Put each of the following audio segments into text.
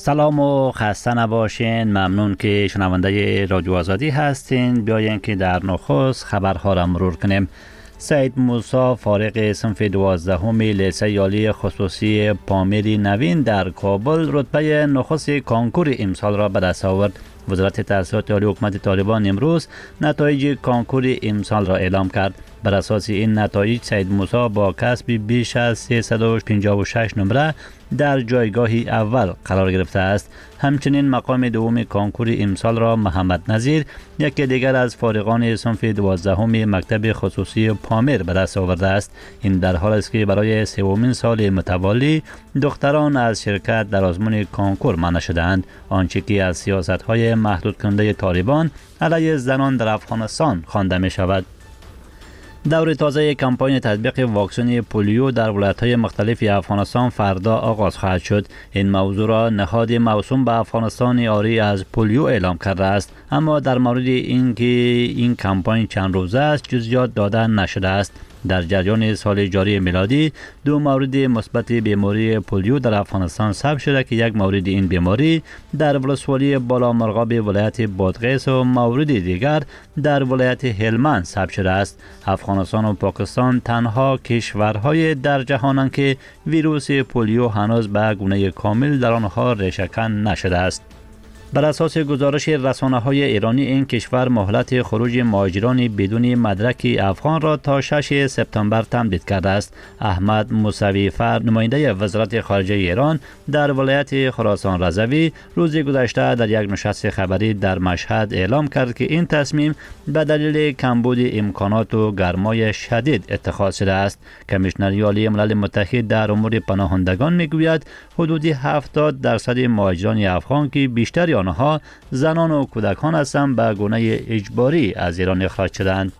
سلام و خسته نباشین. ممنون که شنونده رادیو آزادی هستین. بیاین که در نخست خبرها را مرور کنیم. سید موسی فارغ صنف 12 لیسه عالی خصوصی پامیر نوین در کابل رتبه نخست کنکور امسال را به دست آورد. وزارت تحصیلات عالی حکومت طالبان امروز نتایج کنکور امسال را اعلام کرد. بر اساس این نتایج سید موسی با کسب بیش از 356 نمره در جایگاه اول قرار گرفته است. همچنین مقام دوم کنکور امسال را محمد نظیر، یکی دیگر از فارغان صنف 12 مکتب خصوصی پامیر به دست آورده است. این در حال است که برای سومین سال متوالی دختران از شرکت در آزمون کنکور منع شدند، آنچه که از سیاست‌های محدود کننده طالبان علیه زنان در افغانستان خوانده می شود. دور تازه کمپاین تطبیق واکسن پولیو در ولایت‌های مختلف افغانستان فردا آغاز خواهد شد. این موضوع را نهاد موسوم به افغانستان عاری از پولیو اعلام کرده است، اما در مورد اینکه این کمپاین چند روزه است جزئیات داده نشده است. در جریان سال جاری میلادی 2 مورد مثبت بیماری پولیو در افغانستان ثبت شده که یک مورد این بیماری در ولسوالی بالامرغاب ولایت بادغیس و مورد دیگر در ولایت هلمند ثبت شده است. افغانستان و پاکستان تنها کشورهای در جهانند که ویروس پولیو هنوز به گونه کامل در آنها ریشه‌کن نشده است. بر اساس گزارش رسانه‌های ایرانی این کشور مهلت خروج مهاجران بدون مدرک افغان را تا 6 سپتامبر تمدید کرده است. احمد موسوی فر نماینده وزارت خارجه ایران در ولایت خراسان رضوی روز گذشته در یک نشست خبری در مشهد اعلام کرد که این تصمیم به دلیل کمبود امکانات و گرمای شدید اتخاذ شده است. کمیشنر عالی ملل متحد در امور پناهندگان میگوید حدود 70% مهاجران افغان که بیشتر آنها زنان و کودکان هستند به گونه اجباری از ایران اخراج شدند.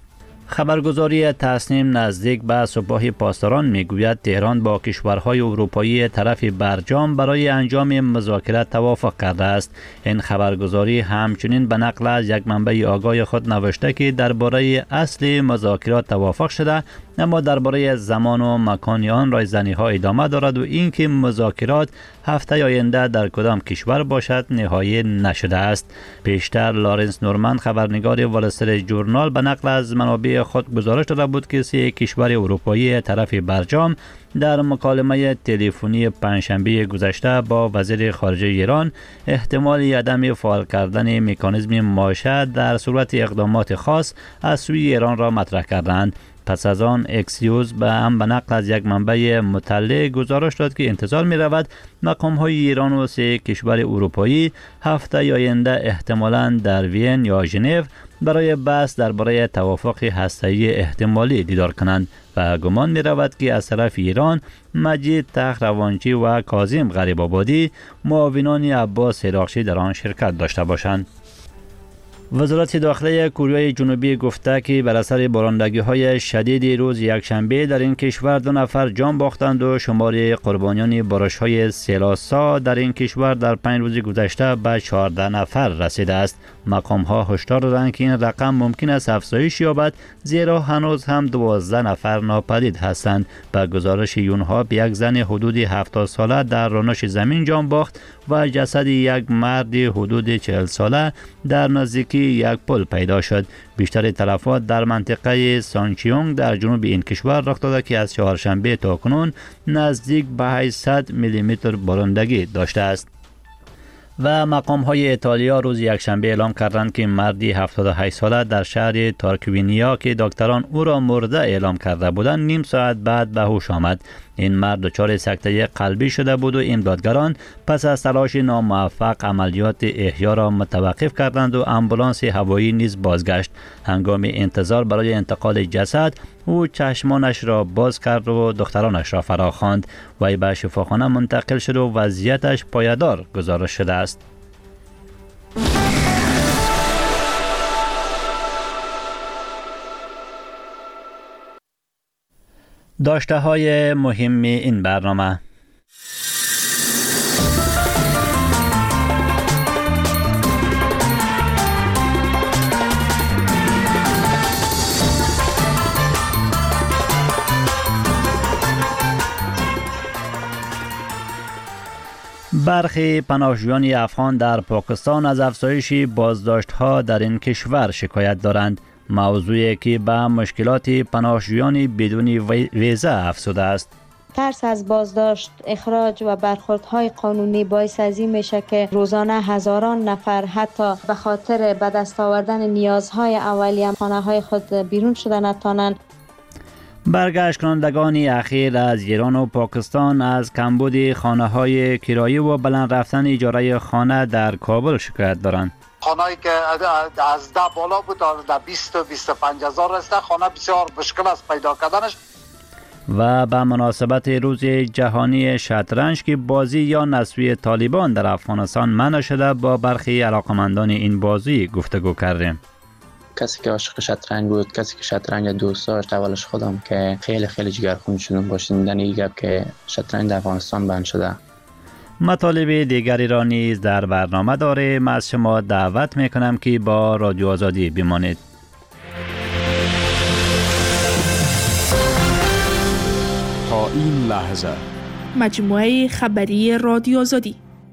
خبرگزاری تصنیم نزدیک به سپاه پاسداران میگوید تهران با کشورهای اروپایی طرف برجام برای انجام مذاکرات توافق کرده است. این خبرگزاری همچنین به نقل از یک منبع آگاه خود نوشته که درباره اصل مذاکرات توافق شده، اما درباره زمان و مکان آن رایزنی ها ادامه دارد و اینکه مذاکرات هفته آینده در کدام کشور باشد نهایی نشده است. پیشتر لارنس نورمن خبرنگار وال استریت جورنال به نقل از منابع خود گزارش داده بود که 3 کشور اروپایی طرف برجام در مکالمه تلفنی پنجشنبه گذشته با وزیر خارجه ایران احتمال عدم فعال کردن مکانیزم ماشه در صورت اقدامات خاص از سوی ایران را مطرح کردند. پس از آن اکسیوز به نقل از یک منبع مطلع گزارش داد که انتظار می رود مقام های ایران و 3 کشور اروپایی هفته آینده احتمالاً در وین یا ژنو برای بحث درباره توافق هسته‌ای احتمالی دیدار کنند و گمان می رود که از طرف ایران مجید تخت روانچی و کاظم غریب آبادی معاونان عباس هراقچی در آن شرکت داشته باشند. وزارت داخله کره جنوبی گفته که بر اثر بارندگی‌های شدید روز یکشنبه در این کشور 2 نفر جان باختند و شمار قربانیان بارش‌های سیلاسا در این کشور در 5 روز گذشته به 14 نفر رسیده است. مقام‌ها هشدار دادند که این رقم ممکن است افزایش یابد زیرا هنوز هم 12 نفر ناپدید هستند. به گزارش یونها یک زن حدود 70 ساله در رانش زمین جان باخت و جسد یک مرد حدود 40 ساله در نزدیکی یک پل پیدا شد. بیشتر تلفات در منطقه سانچیونگ در جنوب این کشور رخ داده که از چهارشنبه تا کنون نزدیک به 800 میلیمتر بارندگی داشته است. و مقام های ایتالیا روز یکشنبه اعلام کردند که مردی 78 ساله در شهر تارکوینیا که دکتران او را مرده اعلام کرده بودند نیم ساعت بعد به هوش آمد. این مرد دچار سکته قلبی شده بود و امدادگران پس از تلاش ناموفق عملیات احیا را متوقف کردند و آمبولانس هوایی نیز بازگشت. هنگام انتظار برای انتقال جسد او چشمانش را باز کرد و دخترانش را فراخواند. وی به شفاخانه منتقل شد و وضعیتش پایدار گزارش شده است. داشته های مهم این برنامه: برخی پناهجویان افغان در پاکستان از افزایش بازداشت‌ها در این کشور شکایت دارند، موضوعی که به مشکلات پناهجویان بدون ویزا افزوده است. ترس از بازداشت، اخراج و برخوردهای قانونی باعث از این میشه که روزانه هزاران نفر حتی به خاطر به دست آوردن نیازهای اولیه خانه‌های خود بیرون شده نتوانند. برگشت کنندگان اخیر از ایران و پاکستان از کمبود خانه‌های کرایه و بلند رفتن اجاره خانه در کابل شکایت دارند. خانه‌ای که از 10 بالا بود در 20 و 25 هزار است، خانه بسیار مشکل است پیدا کردنش. و به مناسبت روز جهانی شطرنج که بازی یا نسوی طالبان در افغانستان منع شده، با برخی علاقمندان این بازی گفتگو کردیم. کسی که عاشق شطرنج بود، کسی که شطرنج دوست داشت، اولش خودم که خیلی جگرخون شدم با شنیدن این گپ که شطرنج در افغانستان بند شده. مطالب دیگری را نیز در برنامه داریم. از شما دعوت میکنم که با رادیو آزادی بمانید. تا این لحظه مجموعه خبری رادیو آزادی.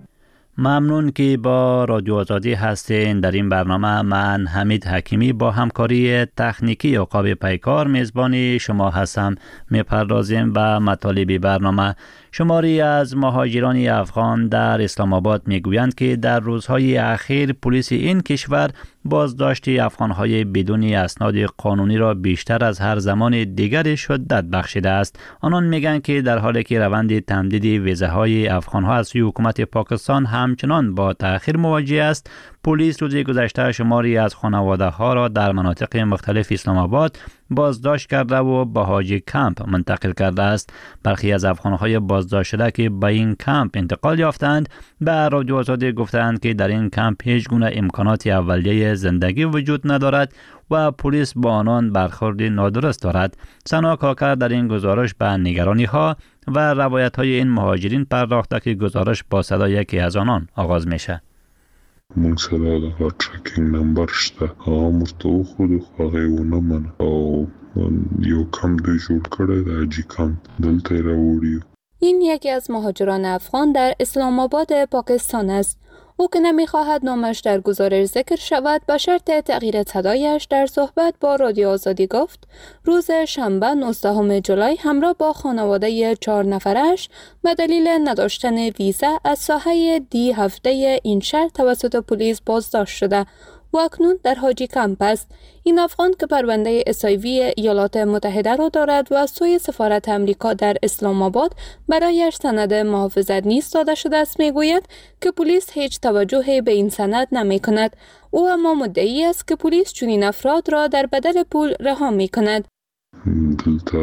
ممنون که با رادیو آزادی هستین. در این برنامه من حمید حکیمی با همکاری تکنیکی عقاب پیکار میزبان شما هستم. میپردازیم به مطالب برنامه. شماری از مهاجران افغان در اسلام آباد میگویند که در روزهای اخیر پلیس این کشور بازداشت افغانهای بدون اسناد قانونی را بیشتر از هر زمان دیگری شدت بخشیده است. آنان میگن که در حالی که روند تمدید ویزاهای افغانها از سوی حکومت پاکستان همچنان با تأخیر مواجه است، پلیس روز گذشته شماری از خانواده ها را در مناطق مختلف اسلام آباد بازداشت کرده و به حاجی کمپ منتقل کرده است. برخی از افغانهای بازداشت شده که به این کمپ انتقال یافتند به رادیو آزادی گفتند که در این کمپ هیچ گونه امکانات اولیه زندگی وجود ندارد و پلیس با آنان برخورد نادرست دارد. سنا کاکر در این گزارش به نگرانی ها و روایت های این مهاجرین پرداخته که گزارش با صدای یکی از آنان آغاز میشه. مونږ سره د ټریکینګ نمبر شته، هغه مرته وښودو خو هغه یې ونه منه او یو کمپ دوی جوړ کړی د حاجي کمپ، دلته یې راوړي. این یکی از مهاجران افغان در اسلام آباد پاکستان است. او که نمیخواهد نامش در گزارش ذکر شود به شرط تغییر صدایش در صحبت با رادیو آزادی گفت روز شنبه 19 جولای همراه با خانواده 4 نفرش به دلیل نداشتن ویزا از ساحه دی هفته این شهر توسط پلیس بازداشت شده و اکنون در حاجی کمپ است. این افغان که پرونده SIV ایالات متحده را دارد و از سوی سفارت امریکا در اسلام آباد برایش سند محافظت نیز داده شده است، میگوید که پلیس هیچ توجهی به این سند نمی کند. او اما مدعی است که پلیس چنین افراد را در بدل پول رها می کند. دلته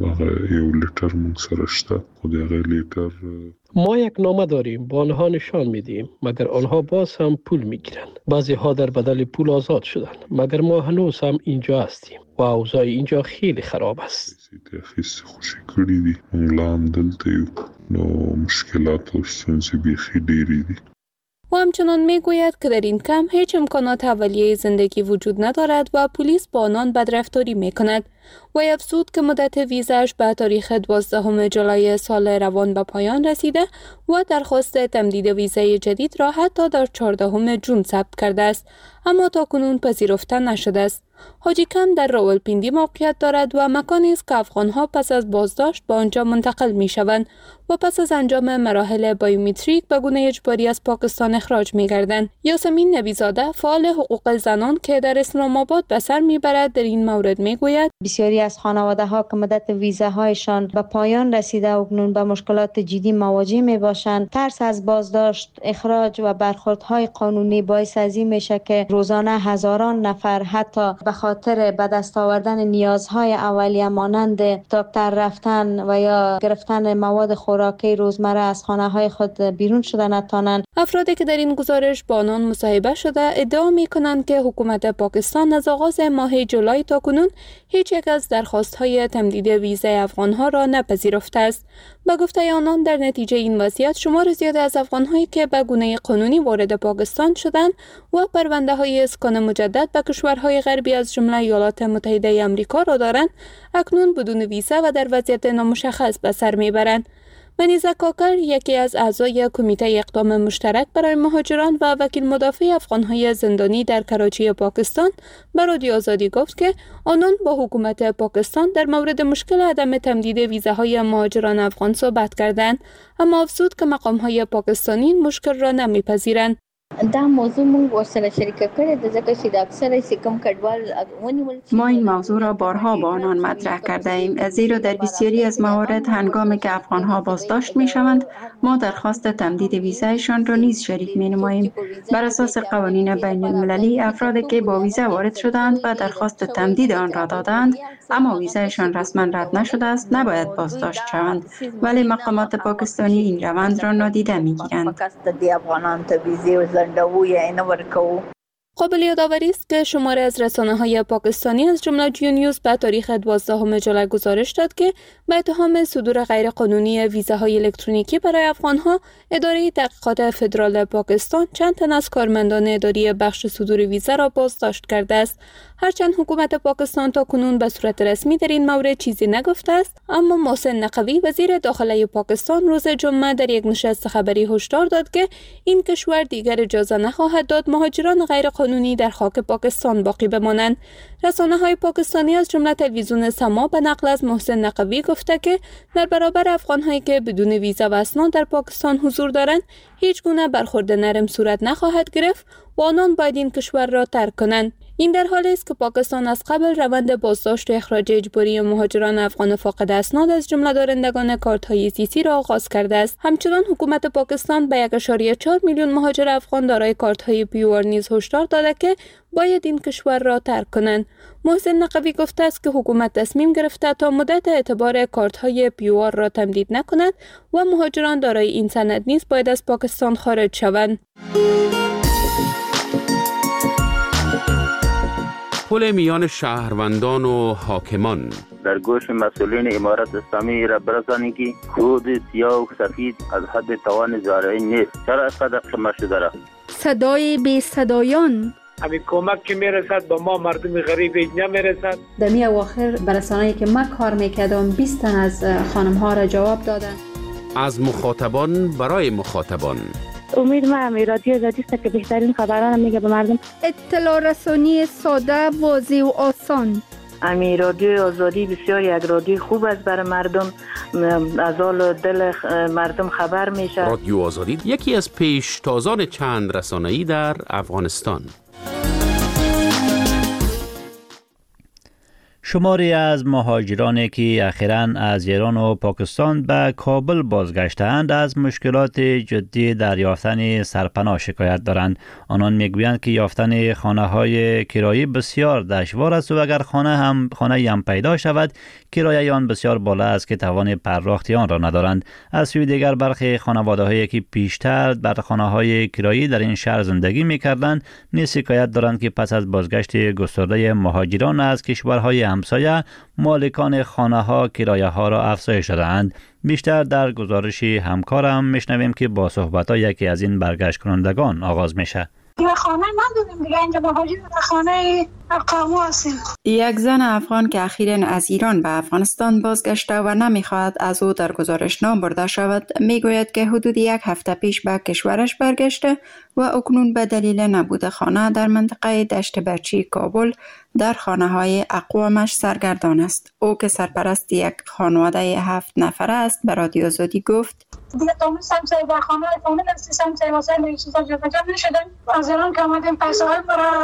یو لیتر مونږ سره شته، خو د هغه لیتر ما یک نامه داریم، با آنها نشان میدیم، مگر آنها باز هم پول میگیرند. بعضی ها در بدل پول آزاد شدند، مگر ما هنوز هم اینجا هستیم و اوضاع اینجا خیلی خراب است. اخیستی خوشی کړي دي، مونږ لا هم دلته یو، نو مشکلات او ستونزې بیخي ډېرې دي. و همچنان میگوید که در این کمپ هیچ امکانات اولیه زندگی وجود ندارد و پلیس با آنان بدرفتاری میکند. و افزود که مدت ویزاش به تاریخ 12 جولای سال روان به پایان رسیده و درخواست تمدید ویزای جدید را حتی در 14 جون ثبت کرده است، اما تاکنون پذیرفته نشده است. حاجی کمپ در راولپیندی موقعیت دارد و مکانی است که افغانها پس از بازداشت به آنجا منتقل می شوند و پس از انجام مراحل بایومتریک به گونه اجباری از پاکستان اخراج می گردند. یاسمین نبیزاده فعال حقوق زنان که در اسلام آباد به سر می برد در این مورد می گوید بسیاری از خانواده ها که مدت ویزاهایشان به پایان رسیده و اکنون به مشکلات جدی مواجه می باشند، ترس از بازداشت، اخراج و برخوردهای قانونی باعث از این میشه که روزانه هزاران نفر حتی به خاطر به دست آوردن نیازهای اولیه مانند دکتر رفتن و یا گرفتن مواد خوراکی روزمره از خانه‌های خود بیرون شده نتوانند. افرادی که در این گزارش با آنان مصاحبه شده ادعا می‌کنند که حکومت پاکستان از آغاز ماه جولای تا کنون هیچ یک از درخواست‌های تمدید ویزای افغان‌ها را نپذیرفته است. به گفته آنان در نتیجه این وضعیت شمار زیادی از افغان‌هایی که به گونه قانونی وارد پاکستان شدند و پرونده‌های اسکان مجدد به کشورهای غربی از جمله ایالات متحده آمریکا را دارند، اکنون بدون ویزا و در وضعیت نامشخص به سر میبرند. منیزه کاکر، یکی از اعضای کمیته اقدام مشترک برای مهاجران و وکیل مدافع افغان‌های زندانی در کراچی پاکستان، به رادیو آزادی گفت که آنان با حکومت پاکستان در مورد مشکل عدم تمدید ویزاهای مهاجران افغان صحبت کردند، اما افزود که مقام‌های پاکستانی این مشکل را نمی‌پذیرند. ما این موضوع را بارها با آنان مطرح کرده ایم، زیرا در بسیاری از موارد هنگامی که افغان‌ها بازداشت می‌شوند ما درخواست تمدید ویزایشان را نیز شریک می‌نماییم. بر اساس قوانین بین‌المللی افرادی که با ویزا وارد شدند و درخواست تمدید آن را دادند اما ویزایشان رسما رد نشده است نباید بازداشت شوند، ولی مقامات پاکستانی این روند را نادیده می‌گیرند. قابل یادآوری است که شماری از رسانه‌های پاکستانی از جمله جیو نیوز به تاریخ 12 جولای گزارش داد که به اتهام صدور غیرقانونی ویزاهای الکترونیکی برای افغان‌ها، اداره تحقیقات فدرال پاکستان چند تن از کارمندان اداری بخش صدور ویزا را بازداشت کرده است. هرچند حکومت پاکستان تا کنون به صورت رسمی در این مورد چیزی نگفته است، اما محسن نقوی وزیر داخله پاکستان روز جمعه در یک نشست خبری هشدار داد که این کشور دیگر اجازه نخواهد داد مهاجران غیرقانونی در خاک پاکستان باقی بمانند. رسانه‌های پاکستانی از جمله تلویزیون سما به نقل از محسن نقوی گفته که در برابر افغان‌هایی که بدون ویزا و اسناد در پاکستان حضور دارند، هیچ گونه برخورد نرم صورت نخواهد گرفت و آنان باید این کشور را ترک کنند. این در حالی است که پاکستان از قبل روند بازداشت و اخراج اجباری مهاجران افغان فاقد اسناد از جمله دارندگان کارت‌های زیستی را آغاز کرده است. همچنان حکومت پاکستان به 1.4 میلیون مهاجر افغان دارای کارت‌های پیوآر نیز هشدار داده که باید این کشور را ترک کنند. محسن نقوی گفته است که حکومت تصمیم گرفته تا مدت اعتبار کارت‌های پیوآر را تمدید نکند و مهاجران دارای این سند نیز باید از پاکستان خارج شوند. پل میان شهروندان و حاکمان در گوش مسئولین امارت اسلامی را برسانید که خود سیاه و سفید از حد توان زارعی نیست. چرا اینقدر خمه شده را؟ صدای بی صدایان، همین کمک که میرسد به ما مردم غریب نمیرسد. دمی اواخر برسانه‌ای که ما کار میکردم 20 تن از خانم‌ها را جواب دادن. از مخاطبان برای مخاطبان. امید ما هم رادیو آزادی است که بهترین خبران میگه به مردم. اطلاع رسانی ساده، واضح و آسان. امی رادیو آزادی بسیار یک رادیو خوب است برای مردم، از حال دل مردم خبر میشه. رادیو آزادی یکی از پیشتازان چند رسانه‌ای در افغانستان. شماری از مهاجرانی که اخیراً از ایران و پاکستان به کابل بازگشتند از مشکلات جدی در یافتن سرپناه شکایت دارند. آنان میگویند که یافتن خانه‌های کرایی بسیار دشوار است و اگر خانه هم پیدا شود کرایه آن بسیار بالا است که توان پرداخت آن را ندارند. از سوی دیگر برخی خانواده‌هایی که پیشتر بر خانه‌های کرایی در این شهر زندگی می‌کردند نیز شکایت دارند که پس از بازگشت گسترده مهاجران از کشورهای همسایه مالکان خانه‌ها کرایه‌ها را افزایش داده‌اند. بیشتر در گزارش همکارم میشنویم که با صحبت‌ها یکی از این برگشت کنندگان آغاز میشه. دیگه خانه نداریم دیگه، اینجا مهاجر خانه اقامه هستیم. یک زن افغان که اخیراً از ایران به افغانستان بازگشته و نمیخواهد از او در گزارش نام برده شود میگوید که حدود 1 هفته پیش به کشورش برگشته و اکنون به دلیل نبود خانه در منطقه دشت برچی کابل در خانه‌های اقوامش سرگردان است. او که سرپرست یک خانواده 7 نفره است به رادیو آزادی گفت دیگه تامون سمسای در خانه فامیل هستی سمسای واسه این چیزا جابجا نشدن. از ایران که آمدیم پیسه های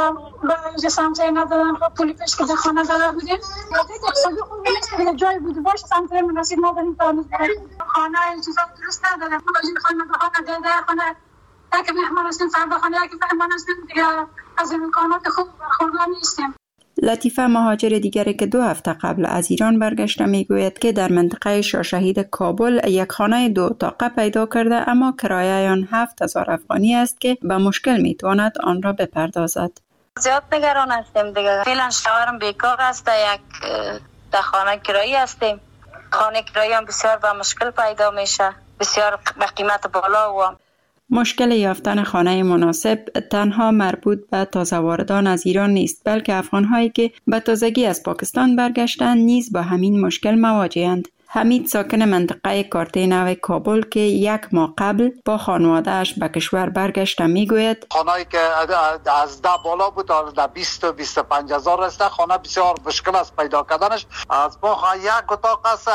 برای سمسای ندادن، خب پولی پیش که در خانه داده بودیم دیگه اقتصادی خوب نیست دیگه، جای بود باشه سمسای مناسب نداریم تا خانه این چیزا درست نداره. مهاجر خانه به خانه داده خانه که مهمان هستیم فردا خانه که مهمان هستیم دیگه از امکانات خوب برخوردار نیستیم. لطیفه مهاجر دیگری که 2 هفته قبل از ایران برگشته میگوید که در منطقه شاهشهید کابل یک خانه 2 اتاقه پیدا کرده اما کرایه آن 7000 افغانی است که به مشکل میتواند آن را بپردازد. زیاد نگران هستیم دیگه، فعلا شوهرم بیکار است، یک در خانه کرایی هستیم. خانه کرایی هم بسیار به مشکل پیدا میشه، بسیار به قیمت بالا و مشکل یافتن خانه مناسب تنها مربوط به تازه واردان از ایران نیست، بلکه افغان‌هایی که به تازگی از پاکستان برگشتند نیز با همین مشکل مواجه‌اند. حمید ساکن منطقه کارته نو کابل که 1 ماه قبل با خانواده‌اش به کشور برگشته میگوید خانه‌ای که از 10 بالا بود در 20 و 25 هزار است. خانه بسیار مشکل است پیدا کردنش. از ما یک اتاق است،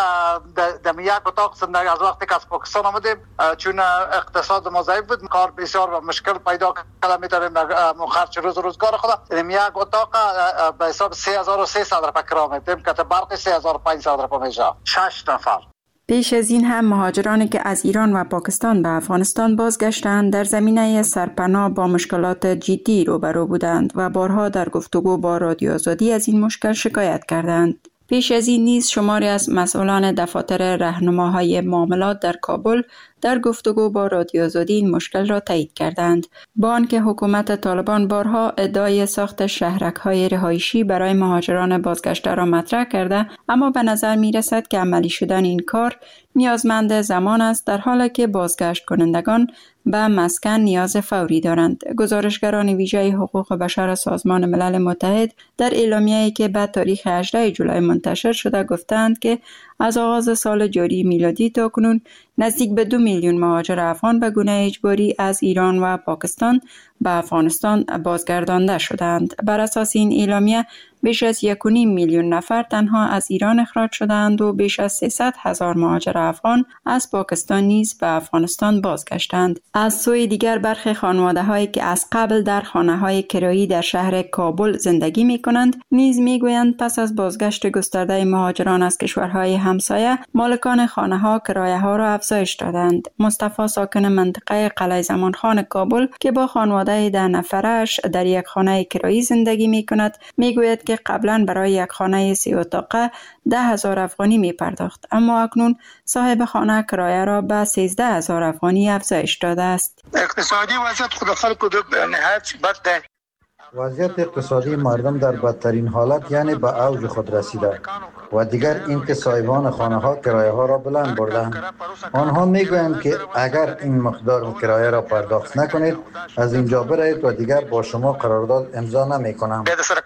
در یک اتاق زندگی از وقتی که از پاکستان آمدیم چون اقتصاد ما ضعیف بود کار بسیار مشکل پیدا کردن، میتونیم خرج روزگار خود یک اتاق به حساب 3300 روپیه کرایه میدیم که برق 3500 روپیه میشه 6 نفر. پیش از این هم مهاجرانی که از ایران و پاکستان به افغانستان بازگشتند در زمینه سرپناه با مشکلات جدی روبرو بودند و بارها در گفتگو با رادیو آزادی از این مشکل شکایت کردند. پیش از این نیز شماری از مسئولان دفاتر راهنماهای معاملات در کابل در گفتگو با رادیو آزادی این مشکل را تایید کردند. با آنکه حکومت طالبان بارها ادعای ساخت شهرک‌های رهایشی برای مهاجران بازگشته را مطرح کرده، اما به نظر می رسد که عملی شدن این کار نیازمند زمان است، در حالی که بازگشت کنندگان به مسکن نیاز فوری دارند. گزارشگران ویژه حقوق بشر سازمان ملل متحد در اعلامیه‌ای که به تاریخ 18 جولای منتشر شده گفتند که از آغاز سال جاری میلادی تا کنون نزدیک به 2 میلیون مهاجر افغان به گونه اجباری از ایران و پاکستان به افغانستان بازگردانده شدند. بر اساس این اعلامیه بیش از 1.5 میلیون نفر تنها از ایران اخراج شدند و بیش از 300,000 مهاجر افغان از پاکستان نیز به افغانستان بازگشتند. از سوی دیگر برخی خانواده‌هایی که از قبل در خانه‌های کرایی در شهر کابل زندگی می‌کنند نیز می‌گویند پس از بازگشت گسترده مهاجران از کشورهای همسایه مالکان خانه‌ها کرایه‌ها را افزایش دادند. مصطفی ساکن منطقه قلعه زمانخان کابل که با خانواده 10 نفرش در یک خانه کرایی زندگی می‌کند می‌گوید که قبلا برای یک خانه 3 اتاقه 10,000 افغانی می پرداخت، اما اکنون صاحب خانه کرایه را به 13,000 افغانی افزایش داده است. اقتصادی وضعیت خود خلق نهایت بد. وضعیت اقتصادی مردم در بدترین حالت یعنی به اوج خود رسیده و دیگر این که صاحبان خانه ها کرایه ها را بلند بردند. آنها میگویند که اگر این مقدار کرایه را پرداخت نکنید از اینجا برید و دیگر با شما قرارداد امضا نمی کنم.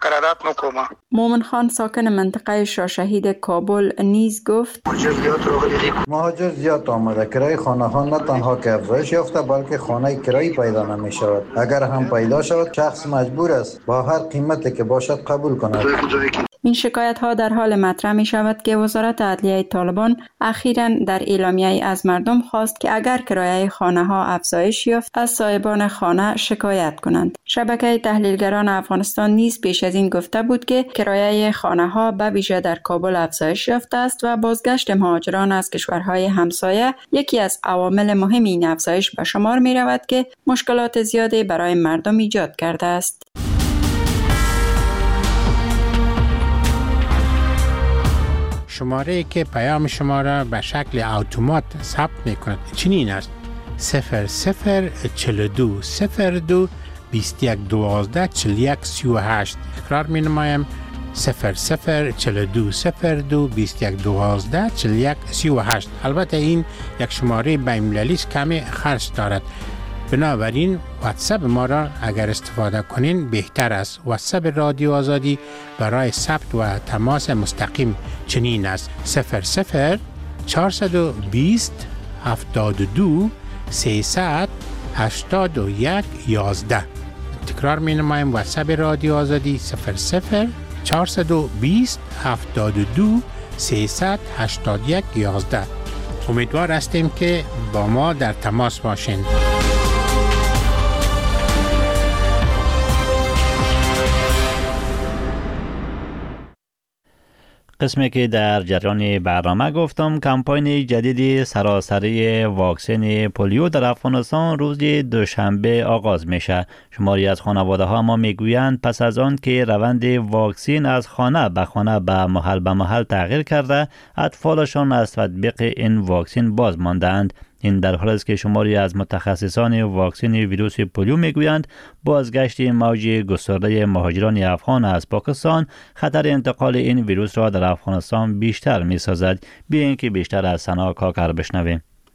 مومن خان ساکن منطقه شاهشهید کابل نیز گفت مهاجر زیاد آمده، کرایه خانه ها نه تنها که افزایش یافته بلکه خانه کرایی پیدا نمی شود. اگر هم پیدا شود شخص مجبور است با هر قیمتی که باشد قبول کند. این شکایت ها در حال مطرح می شود که وزارت عدلیه طالبان اخیراً در اعلامیه از مردم خواست که اگر کرایه خانه ها افزایش یافت از صاحبان خانه شکایت کنند. شبکه تحلیلگران افغانستان نیز پیش از این گفته بود که کرایه خانه ها به ویژه در کابل افزایش یافته است و بازگشت مهاجران از کشورهای همسایه یکی از عوامل مهم این افزایش به شمار می رود که مشکلات زیادی برای مردم ایجاد کرده است. شماره که پیام شما را به شکل اتومات ثبت می‌کند چنین است: 0042 02 21 12 41 38. تکرار می‌نمایم: 0042 02 21 12 41 38. البته این یک شماره بین‌المللی است، کمی خرج دارد. بنابراین واتساپ ما را اگر استفاده کنین بهتر است. واتساپ رادیو آزادی برای ثبت و تماس مستقیم چنین است: 00 420 72 300 81 11. تکرار می نمایم: واتساپ رادیو آزادی 00 420 72 300 81 11. امیدوار هستیم که با ما در تماس باشین. قسمی که در جریان برنامه گفتم، کمپاین جدید سراسری واکسن پولیو در افغانستان روز دوشنبه آغاز میشه. شماری از خانواده ها ما میگویند پس از آن که روند واکسن از خانه به محل تغییر کرده، اطفالشان از تطبیق این واکسن باز ماندند. این در حالی است که شماری از متخصصان واکسن ویروس پولیو میگویند بازگشت موج گسترده مهاجران افغان از پاکستان خطر انتقال این ویروس را در افغانستان بیشتر میسازد. بیایید که بیشتر از سنا کاکر بشنویم.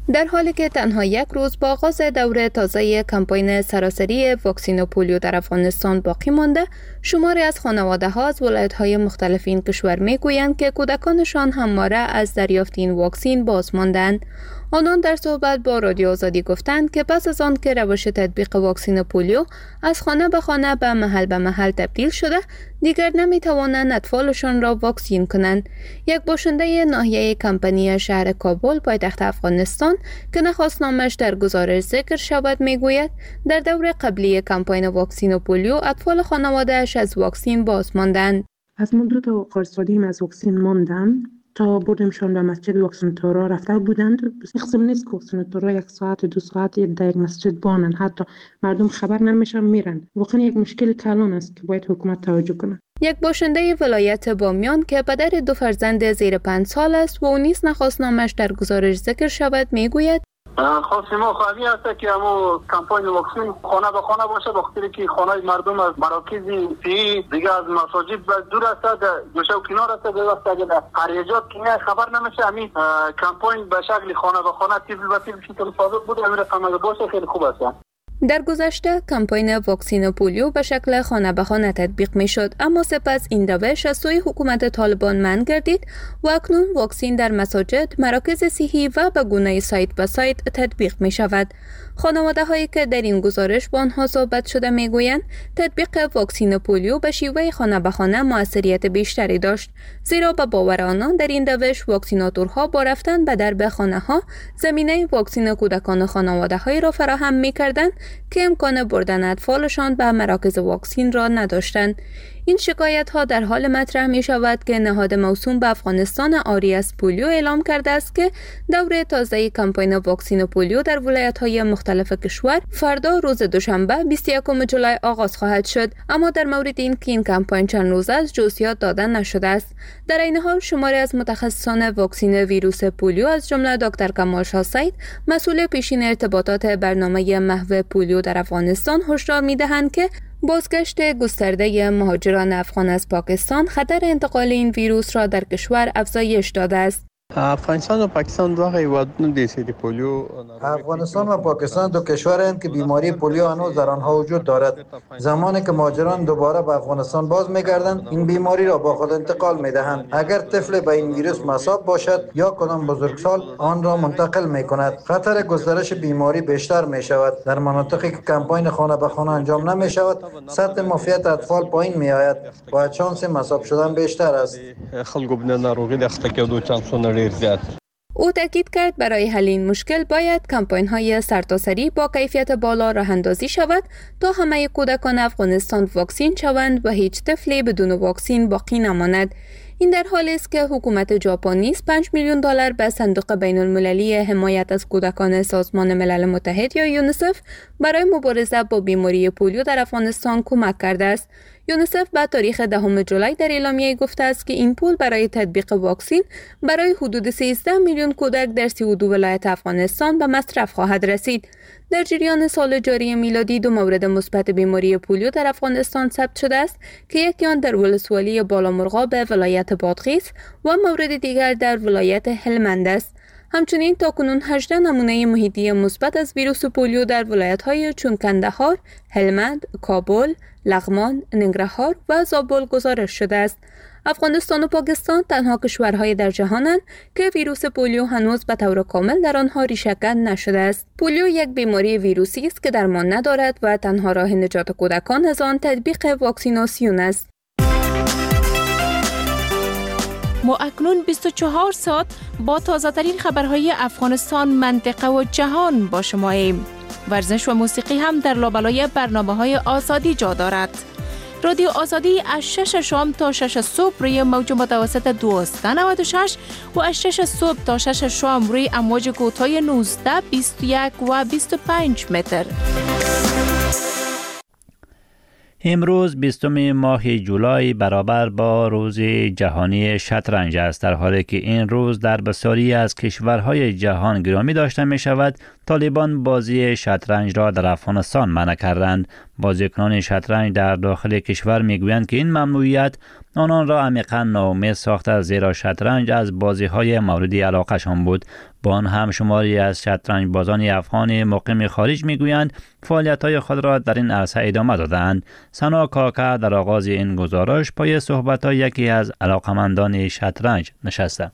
در حالی که تنها یک روز با آغاز دوره تازه کمپاین سراسری واکسن پولیو در افغانستان باقی مانده، شماری از خانواده‌ها از ولایت‌های مختلف این کشور می‌گویند که کودکانشان همواره از دریافت این واکسن باز ماندند. آنان در صحبت با رادیو آزادی گفتند که پس از آن که روش تطبیق واکسن پولیو از خانه به خانه به محل تبدیل شده، دیگر نمی‌توانند اطفالشان را واکسین کنند. یک باشنده ناحیه کمپانی شهر کابل پایتخت افغانستان که نخواست نامش در گزارش ذکر شود میگوید در دور قبلی کمپاین واکسن پولیو اطفال خانواده‌اش از واکسن باز ماندند. از مدت قرصادیم از واکسن ماندن تا بردمشان به مسجد واکسناتورها رفته بودند. اقسم نیست که واکسناتورها 1 ساعت 2 ساعت در یک مسجد بانند، حتی مردم خبر نمیشن میرن. واقعا یک مشکل کلان است که باید حکومت توجه کنه. یک باشنده ولایت بامیان که پدر 2 فرزند زیر 5 سال است و او نیز نخواست نامش در گزارش ذکر شود میگوید خواست ما خواهی هست که همو کمپاین واکسن خانه به خانه باشه، وقتی که خانه مردم از مراکز صحی دیگه از مساجد دور است، گوشه و کنار است، به واسطه اگه در قریجات که خبر نمیشه همین کمپاین به شکل خانه به خانه تیبل به تیبل که صادق بود همین رقم اگه باشه خیلی خوب است. در گذشته کمپاین واکسن پولیو به شکل خانه به خانه تطبیق می شد، اما سپس این روش از سوی حکومت طالبان منع گردید و اکنون واکسن در مساجد، مراکز صحی و به گونه سایت به سایت تطبیق می شود. خانواده هایی که در این گزارش با آنها صحبت شده می گویند تطبیق واکسن پولیو به شیوه خانه به خانه موثریت بیشتری داشت، زیرا به باور آنان در این روش واکسیناتورها با رفتن به درب خانه ها زمینه واکسن کودکان خانواده هایی را فراهم می کردند که امکان بردن اطفالشان به مراکز واکسن را نداشتند. این شکایت ها در حال مطرح می شود که نهاد موسوم به افغانستان آری از پولیو اعلام کرده است که دوره تازه کمپاین واکسن پولیو در ولایت های مختلف کشور فردا روز دوشنبه 21 جولای آغاز خواهد شد، اما در مورد این که این کمپاین چند روزه است جزئیات داده نشده است. در این حال شماری از متخصصان واکسن ویروس پولیو از جمله دکتر کمال شاه سید مسئول پیشین ارتباطات برنامه محو پولیو در افغانستان هشدار می‌دهند که بازگشت گسترده مهاجران افغان از پاکستان خطر انتقال این ویروس را در کشور افزایش داده است. افغانستان و پاکستان دو هیوادونه دي چې پولیو افغانستان و پاکستان دو کشورند که بیماری پولیو هنوز در آنها وجود دارد. زمانی که مهاجران دوباره به افغانستان باز میگردند این بیماری را با خود انتقال میدهند. اگر طفل به این ویروس مصاب باشد یا کدام بزرگسال آن را منتقل میکند. خطر گسترش بیماری بیشتر میشود. در مناطقی که کمپاین خانه به خانه انجام نمیشود سطح معافیت اطفال پایین میآید و شانس مصاب شدن بیشتر است. خلکو بنا ناروغی د اخته کېدو چانسونه او تاکید کرد برای حل این مشکل باید کمپاین های سرتاسری با کیفیت بالا راه اندازی شود تا همه کودکان افغانستان واکسین شوند و هیچ طفلی بدون واکسین باقی نماند. این در حالی است که حکومت ژاپن نیز $5 میلیون به صندوق بین المللی حمایت از کودکان سازمان ملل متحد یا یونیسف برای مبارزه با بیماری پولیو در افغانستان کمک کرده است. یونیسف به تاریخ 10 جولای در اعلامیه گفته است که این پول برای تطبیق واکسن برای حدود 13 میلیون کودک در 32 ولایت افغانستان به مصرف خواهد رسید. در جریان سال جاری میلادی 2 مورد مثبت بیماری پولیو در افغانستان ثبت شده است که یکی آن در ولسوالی بالامرغاب ولایت بادغیس و مورد دیگر در ولایت هلمند است. همچنین تاکنون 18 نمونه محیطی مثبت از ویروس پولیو در ولایت‌های چون کندهار، هلمند، کابل، لغمان، ننگرهار و زابل گزارش شده است. افغانستان و پاکستان تنها کشورهای در جهانند که ویروس پولیو هنوز به طور کامل در آنها ریشه‌کن نشده است. پولیو یک بیماری ویروسی است که درمان ندارد و تنها راه نجات کودکان از آن تطبیق واکسیناسیون است. ما اکنون 24 ساعت با تازه‌ترین خبرهای افغانستان، منطقه و جهان با شماییم. ورزش و موسیقی هم در لابلای برنامه‌های آزادی جا دارد. رادیو آزادی از 6 شام تا 6 صبح روی موج متوسط 1296 و از 6 صبح تا 6 شام روی امواج کوتاه 19، 21 و 25 متر. امروز 20 ماه جولای برابر با روز جهانی شطرنج است، در حالی که این روز در بسیاری از کشورهای جهان گرامی داشته می شود. طالبان بازی شطرنج را در افغانستان منع کردند. بازیکنان شطرنج در داخل کشور میگویند که این ممنوعیت آنان را عمیقا ناامید ساخته، زیرا شطرنج از بازی‌های مورد علاقه‌شان بود. با آن هم شماری از شطرنج بازان افغان مقیم خارج میگویند فعالیت‌های خود را در این عرصه ادامه دادند. سنا کاکا در آغاز این گزارش پای صحبت‌های یکی از علاقمندان شطرنج نشسته.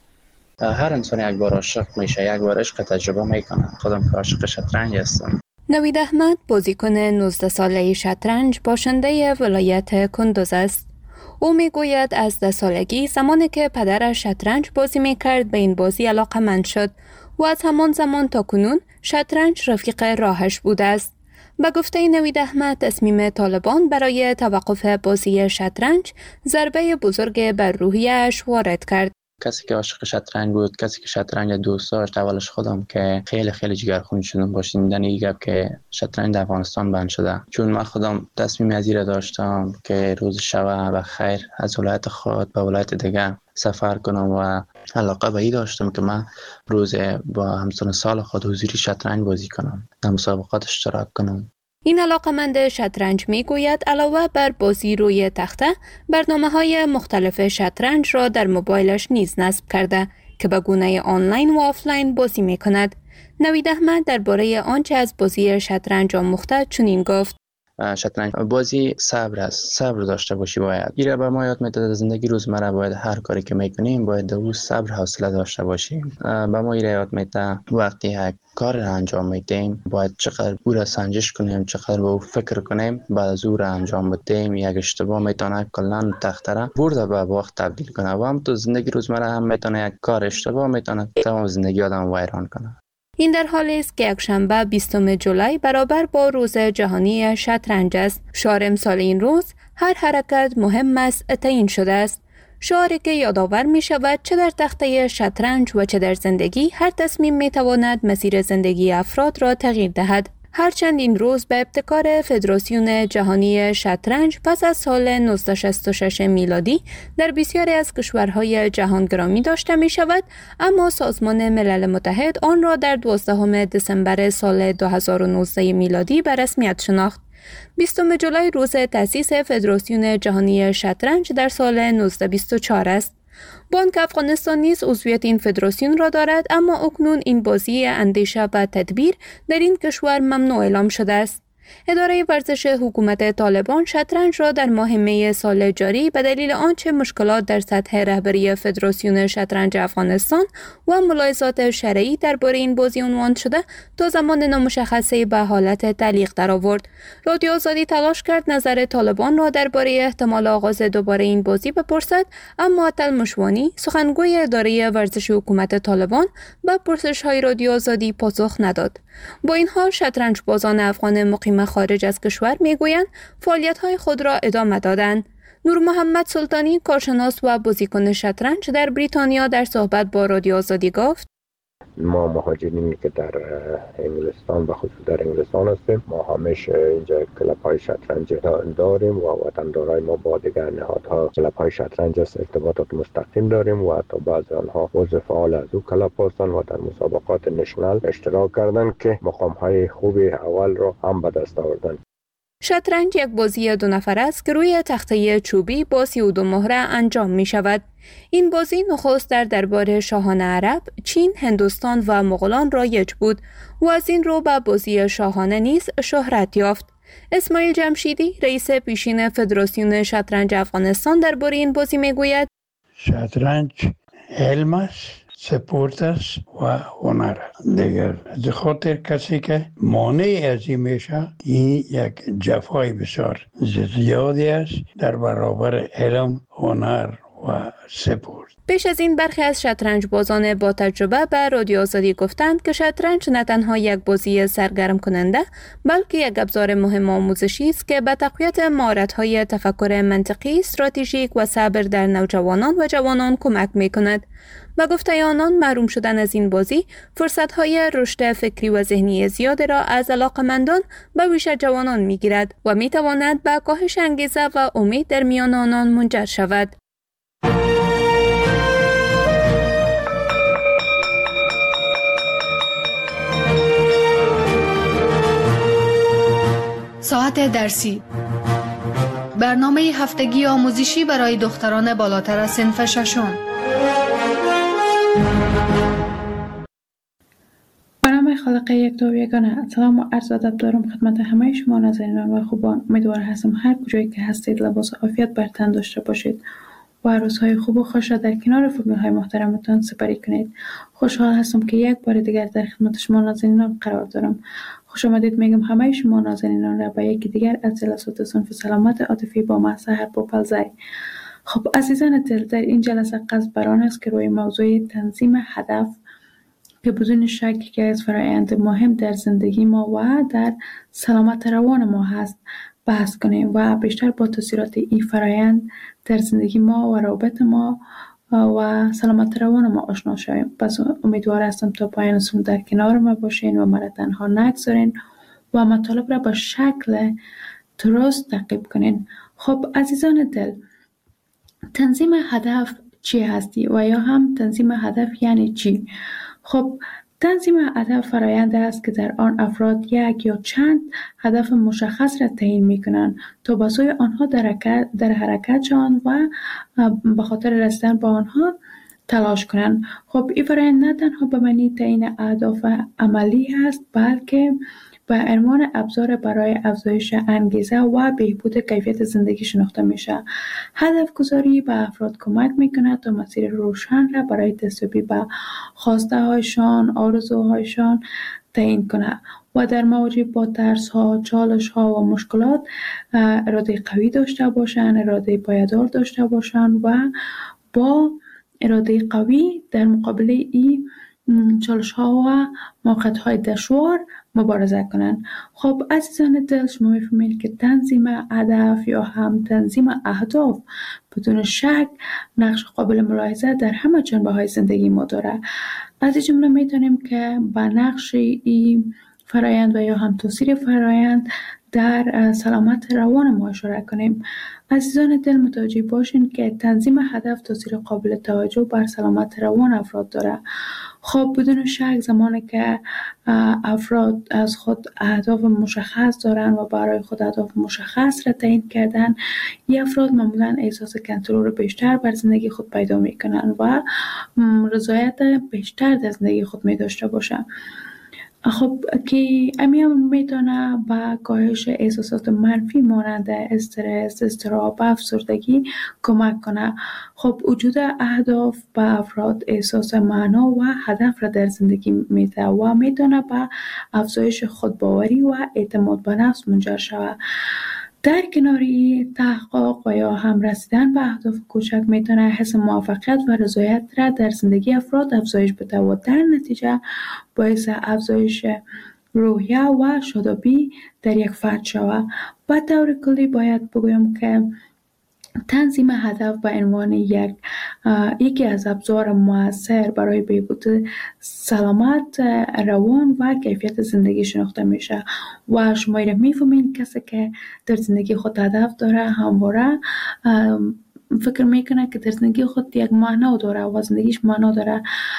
هر انسان یک بار عاشق میشه، یک بار عشق تجربه میکنه. خودم که عاشق شطرنج هستم. نوید احمد بازیکن 19 ساله شطرنج باشنده ولایت کندوز است. او میگوید از 10 سالگی زمانی که پدرش شطرنج بازی میکرد به این بازی علاقه‌مند شد و از همان زمان تا کنون شطرنج رفیق راهش بوده است. به گفته نوید احمد تصمیم طالبان برای توقف بازی شطرنج ضربه بزرگ بر روحیه‌اش وارد کرد. کسی که عاشق شطرنج بود، کسی که شطرنج دوست داشت، اولش خودم که خیلی جگرخون شدم با شنیدن این گپ که شطرنج در افغانستان بند شده، چون من خودم تصمیم از این داشتم که روز شب به خیر از ولایت خود به ولایت دیگه سفر کنم و علاقه به این داشتم که من روز با همسن سال خود حضوری شطرنج بازی کنم، در مسابقات اشتراک کنم. این علاقمند شطرنج میگوید علاوه بر بازی روی تخته، برنامه‌های مختلف شطرنج را در موبایلش نیز نصب کرده که به گونه آنلاین و آفلاین بازی میکند. نوید احمد درباره آنچه از بازی شطرنج آموخته چنین گفت: شطرنج بازی صبر است، صبر داشته باشی. باید ایره به ما یاد میداد زندگی روزمره باید هر کاری که میکنیم باید در روز صبر حوصله داشته باشیم. به ما ایره یاد میده وقتی یک کار را انجام میدیم باید چقدر او را سنجش کنیم، چقدر به او فکر کنیم، بعد از او را انجام بدیم. یک اشتباه میتونه کلا تخته را برده به وقت تبدیل کنه و هم تو زندگی روزمره هم میتونه یک کار اشتباه میتونه تمام زندگی آدم ویران کنه. این در حالی است که یکشنبه 20 جولای برابر با روز جهانی شطرنج است. شعار امسال این روز هر حرکت مهم است تعیین شده است. شعاری که یادآور می شود چه در تخته شطرنج و چه در زندگی هر تصمیم می تواند مسیر زندگی افراد را تغییر دهد. هرچند این روز به ابتکار فدراسیون جهانی شطرنج پس از سال 1966 میلادی در بسیاری از کشورهای جهان گرامی داشته می شود، اما سازمان ملل متحد آن را در 12 دسامبر سال 2019 میلادی به رسمیت شناخت. 20 جولای روز تأسیس فدراسیون جهانی شطرنج در سال 1924 است. بانک افغانستان نیز عضویت این فدراسیون را دارد، اما اکنون این بازی اندیشه و تدبیر در این کشور ممنوع اعلام شده است. اداره ورزش حکومت طالبان شطرنج را در ماه می سال جاری به دلیل آنچه مشکلات در سطح رهبری فدراسیون شطرنج افغانستان و ملاحظات شرعی درباره این بازی عنوان شده تا زمان نامشخصی به حالت تعلیق درآورد. رادیو آزادی تلاش کرد نظر طالبان را درباره احتمال آغاز دوباره این بازی بپرسد، اما عطل مشوانی سخنگوی اداره ورزش حکومت طالبان به پرسش‌های رادیو آزادی پاسخ نداد. با این حال شطرنج بازان افغان مقیم خارج از کشور میگویند فعالیت‌های خود را ادامه دادند. نور محمد سلطانی کارشناس و بازیکن شطرنج در بریتانیا در صحبت با رادیو آزادی گفت: ما مهاجرینی که در انگلستان و خصوص در انگلستان هستیم، ما همیشه اینجا کلب‌های شطرنج داریم و وطندارای ما با دیگر نهادها کلب‌های شطرنج است ارتباطات مستقیم داریم و حتی بعضی آنها عضو فعال از او کلب هستند و در مسابقات نشنال اشتراک کردند که مقام‌های خوب اول را هم به دست آوردند. شطرنج یک بازی 2 نفره است که روی تخته چوبی با 32 مهره انجام می شود. این بازی نخست در دربار شاهان عرب، چین، هندوستان و مغولان رایج بود و از این رو به بازی شاهانه نیز شهرت یافت. اسماعیل جمشیدی رئیس پیشین فدراسیون شطرنج افغانستان درباره این بازی می گوید: شطرنج علم است، سپورت است و هنر دیگر. از خاطر کسی که مانع از این میشه، این یک جفای بسیار زیادی است در برابر علم، هنر و سپورت. پیش از این برخی از شطرنج بازان با تجربه به رادیو آزادی گفتند که شطرنج نه تنها یک بازی سرگرم کننده بلکه یک ابزار مهم آموزشی است که به تقویت مهارت‌های تفکر منطقی، استراتژیک و صبر در نوجوانان و جوانان کمک می‌کند. و گفته آنان محروم شدن از این بازی فرصت‌های رشد فکری و ذهنی زیاد را از علاقه‌مندان به ویژه جوانان می‌گیرد و می‌تواند به کاهش انگیزه و امید در میان آنان منجر شود. ساعت درسی، برنامه هفتگی آموزشی برای دختران بالاتر از صنف ششم. برنامه خالق یک دو یگانه. سلام و عرض ادب دارم خدمت همه شما ناظرینان و خوبان. امیدوار هستم هر کجایی که هستید لباس عافیت بر تن داشته باشید و روزهای خوب و خوش را در کنار فامیل های محترمتان سپری کنید. خوشحال هستم که یک بار دیگر در خدمت شما ناظرینان قرار دارم. خوش آمدید میگم همه شما ناظرینان را به یکی دیگر از جلسات صنف سلامت عاطفی با من سحر پوپلزی. خب عزیزان دل، در این جلسه قصد بر آن است که روی موضوع تنظیم هدف که بدون شک یکی از فرآیند مهم در زندگی ما و در سلامت روان ما هست بحث کنیم و بیشتر با تاثیرات این فرآیند در زندگی ما و روابط ما و سلامت روان ما آشنا شویم. پس امیدوار هستم تا پایان سخن در کنار ما باشین و مرا تنها نگذارین و مطالب را با شکل درست تعقیب کنین. خب عزیزان دل، تنظیم هدف چی هستی و یا هم تنظیم هدف یعنی چی؟ خب تنظیم هدف فرآیند است که در آن افراد یک یا چند هدف مشخص را تعیین می‌کنند تا به سوی آنها در حرکت شوند و به خاطر رسیدن به آنها تلاش کنند. خب این فرآیند نه تنها به معنی تعیین اهداف عملی است، بلکه به عنوان ابزار برای افزایش انگیزه و بهبود کیفیت زندگی شناخته میشه. هدف گذاری به افراد کمک میکنه تا مسیر روشن را برای دستیابی به خواسته هایشان، آرزوهایشان تعیین کنه و در مواجه با ترس ها، چالش ها و مشکلات اراده قوی داشته باشند، اراده پایدار داشته باشند و با اراده قوی در مقابل این چالش ها و موقعیت های دشوار مبارزه کنند. خب عزیزان دل، شما میفهمید که تنظیم هدف یا هم تنظیم اهداف بدون شک نقش قابل ملاحظه در همه جنبه های زندگی ما داره. از این جمله میتونیم که به نقش این فرایند و یا هم تاثیر فرایند در سلامت روان ما اشاره کنیم. عزیزان دل، متوجه باشین که تنظیم هدف تاثیر قابل توجه بر سلامت روان افراد داره. خب بدون شک زمانی که افراد از خود اهداف مشخص دارن و برای خود اهداف مشخص را تعیین کردن، این افراد معمولا احساس کنترل بیشتر بر زندگی خود پیدا میکنن و رضایت بیشتر در زندگی خود می داشته باشن. خب که امیان میتونه با کاهش احساسات منفی مانند استرس، اضطراب، افسردگی کمک کنه. خب وجود اهداف به افراد احساس معنا و هدف را در زندگی میده و میتونه به افزایش خودباوری و اعتماد به نفس منجر شود. در کناری تحقق و یا هم رسیدن به اهداف کوچک میتونه حس موفقیت و رضایت را در زندگی افراد افزایش بده و در نتیجه باعث افزایش روحیه و شادابی در یک فرد شود. به طور کلی باید بگویم که تنظیم هدف به عنوان یکی از ابزار مؤثر برای بهبود سلامت روان و کیفیت زندگی شناخته میشه و شما را میفهمین کسی که در زندگی خود هدف داره همواره فکر میکنه که در زندگی خود یک معنا داره و زندگیش معنا داره.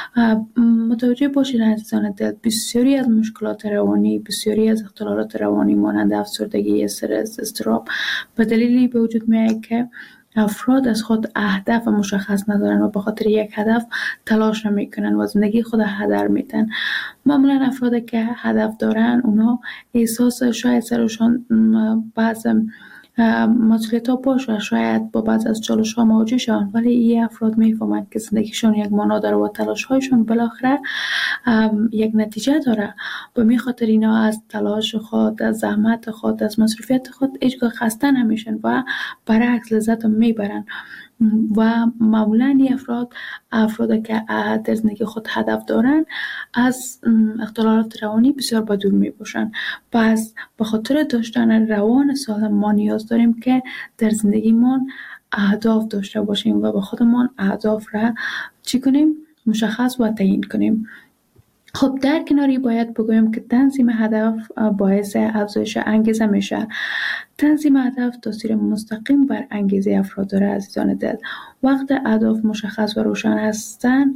متوجه باشید عزیزان دل، بسیاری از مشکلات روانی، بسیاری از اختلالات روانی مانند افسردگی، استرس، اضطراب به دلیلی به وجود میاد که افراد از خود اهداف مشخص ندارن و به خاطر یک هدف تلاش نمیکنن و زندگی خود هدر میدن. معمولا افرادی که هدف دارن اونا احساس شاید سرشان بعض مسئولیت ها باشه، شاید با بعض از چالش ها مواجه شدن، ولی این افراد میفهمند که زندگیشون یک معنا داره و تلاش هایشون بالاخره یک نتیجه داره. به می خاطر اینا از تلاش خود، از زحمت خود، از مصروفیت خود هیچگاه خسته نمیشن و برعکس لذت میبرن و معمولا این افراد که در زندگی خود هدف دارن از اختلالات روانی بسیار با دور می باشن. پس به خاطر داشتن روان سالم ما نیاز داریم که در زندگیمون اهداف داشته باشیم و به خودمون اهداف را چی کنیم؟ مشخص و تعیین کنیم. خب در کناری باید بگویم که تنظیم هدف باعث افزایش انگیزه میشه. تنظیم هدف تاثیر مستقیم بر انگیزه افراد داره عزیزان دل. وقت اهداف مشخص و روشن هستن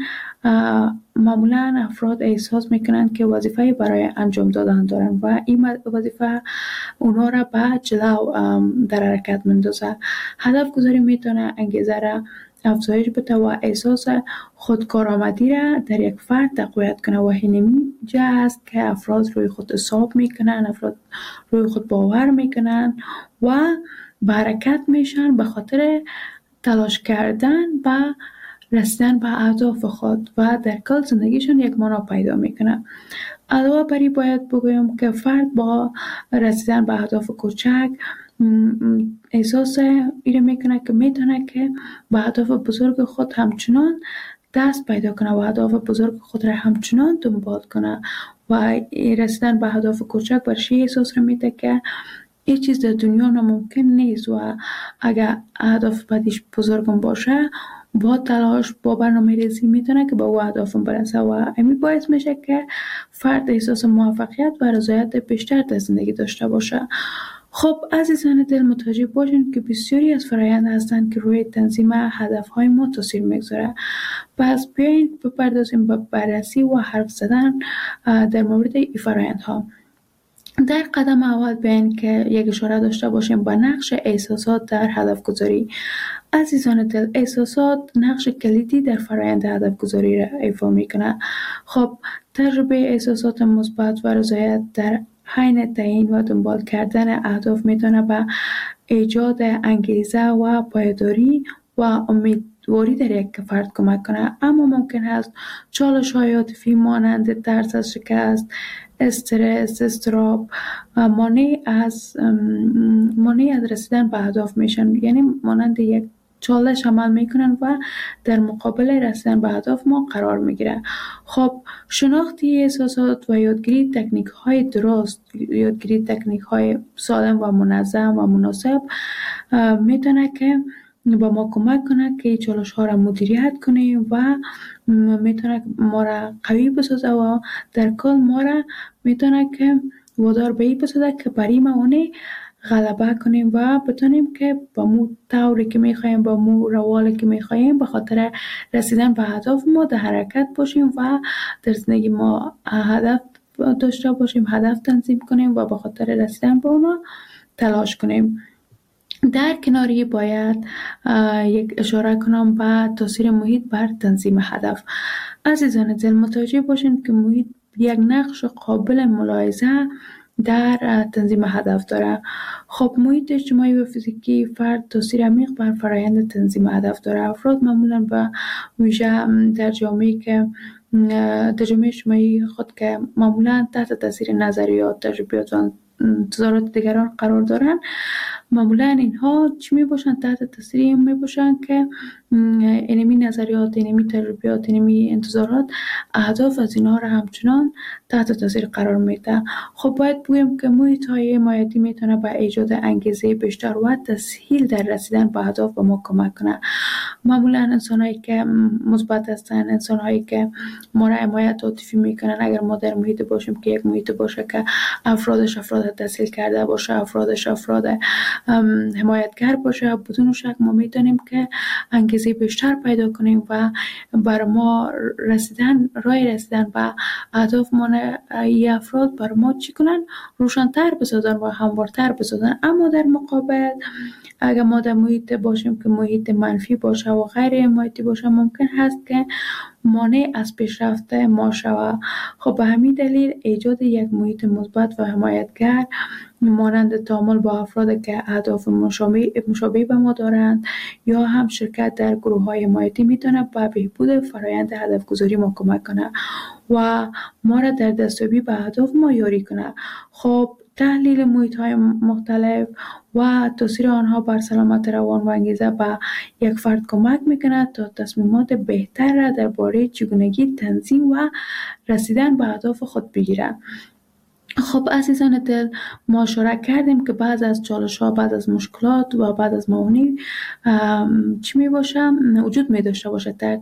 معمولا افراد احساس میکنن که وظیفه برای انجام دادن دارن و این وظیفه اونا را به جلو در حرکت میندازه. هدف گذاری میتونه انگیزه را افزایش بده و احساس خودکارآمدی را در یک فرد تقویت کنه و اینمی جا است که افراد روی خود حساب میکنن، افراد روی خود باور میکنن و به حرکت میشن به خاطر تلاش کردن و رسیدن به اهداف خود و در کل زندگیشون یک معنا پیدا میکنه. علاوه بر این باید بگویم که فرد با رسیدن به اهداف کوچک احساس ایره میکنه که میتونه که به اهداف بزرگ خود همچنان دست پیدا کنه و اهداف بزرگ خود را همچنان دنبال کنه و رسیدن به اهداف کوچک برشی احساس رو میده که هیچ چیز در دنیا ناممکن نیست و اگر اهداف بعدش بزرگم باشه با تلاش با برنامه ریزی میتونه که به او اهدافم برسه و همین باعث میشه که فرد احساس موفقیت و رضایت بیشتر در زندگی داشته باشه. خب عزیزان دل متوجه باشین که بسیاری از فرآیند هستند که روی تنظیم هدفهای ما تاثیر میگذاره. پس بیاین بپردازیم به بررسی و حرف زدن در مورد این فرآیندها. در قدم اول بیاین که یک اشاره داشته باشیم به نقش احساسات در هدف گذاری. عزیزان دل احساسات نقش کلیدی در فرآیند هدف گذاری را ایفا میکنه. خب تجربه احساسات مثبت و رضایت در حین تعیین و دنبال کردن اهداف میتونه به ایجاد انگیزه و پایداری و امیدواری در یک فرد کمک کنه، اما ممکن است چالش‌های عاطفی مانند ترس از شکست، استرس، اضطراب مانع از رسیدن به اهداف میشن، یعنی مانند یک چالش عمل میکنن و در مقابل رسیدن به اهداف ما قرار میگیره. خب شناختی احساسات و یادگیری تکنیک های درست، یادگیری تکنیک های سالم و منظم و مناسب میتونه که با ما کمک کنه که چالش ها را مدیریت کنیم و میتونه ما را قوی بسازه و در کل ما را میتونه که وادار به این بسازه که برای ما اونه غلبه کنیم و بتونیم که با مو طوری که میخوایم، با مو روالی که میخوایم به خاطر رسیدن به هدف ما در حرکت باشیم و در زندگی ما هدف داشته باشیم، هدف تنظیم کنیم و به خاطر رسیدن به اونا تلاش کنیم. در کناری باید یک اشاره کنم به تاثیر محیط بر تنظیم هدف. عزیزان دل متوجه باشین که محیط یک نقش قابل ملاحظه در تنظیم هدف داره. خب محیط اجتماعی و فیزیکی فرد تاثیر عمیق بر فرآیند تنظیم هدف داره. افراد معمولا به ویژه در جامعه اجتماعی خود که معمولا تحت تاثیر نظریات، تجربیات و انتظارات دیگران قرار دارن، معمولا اینها چی می باشن؟ تحت تاثیر این می باشن که اینمی نظریات، اینمی تجربیات، اینمی انتظارات اهداف از اینها را همچنان تحت تاثیر قرار میده. خب باید بگویم که محیط های حمایتی میتونه به ایجاد انگیزه بیشتر و تسهیل در رسیدن به اهداف به ما کمک کنه. معمولا انسان‌هایی که مثبت هستن، انسان‌هایی که ما را حمایت عاطفی میکنن، اگر ما در محیط باشیم که یک محیط باشه که افرادش افراد تسهیل کرده باشه، افرادش افراد حمایتگر باشه، بدون شک ما میتونیم که انگیزه بیشتر پیدا کنیم و بر ما راه رسیدن به اهداف ما ای افراد بر ما چی کنن؟ روشن‌تر بسازن و هموارتر بسازن. اما در مقابل اگر ما در محیط باشیم که محیط منفی باشه و غیر حمایتی باشه، ممکن هست که مانع از پیشرفت ما شود. خب به همین دلیل ایجاد یک محیط مثبت و حمایتگر مانند تعامل با افراد که اهداف مشابه به ما دارند یا هم شرکت در گروه‌های حمایتی میتونه به بهبود فرآیند هدف گذاری ما کمک کنه و ما را در دستیابی به اهداف ما یاری کنه. خب تحلیل محیط‌های مختلف و تاثیر آنها بر سلامت روان و انگیزه به یک فرد کمک میکنه تا تصمیمات بهتر را درباره چگونگی تنظیم و رسیدن به اهداف خود بگیره. خب عزیزان دل، ما اشاره کردیم که بعد از چالش‌ها، بعد از مشکلات و بعد از موانع چی می باشه؟ وجود می داشته باشه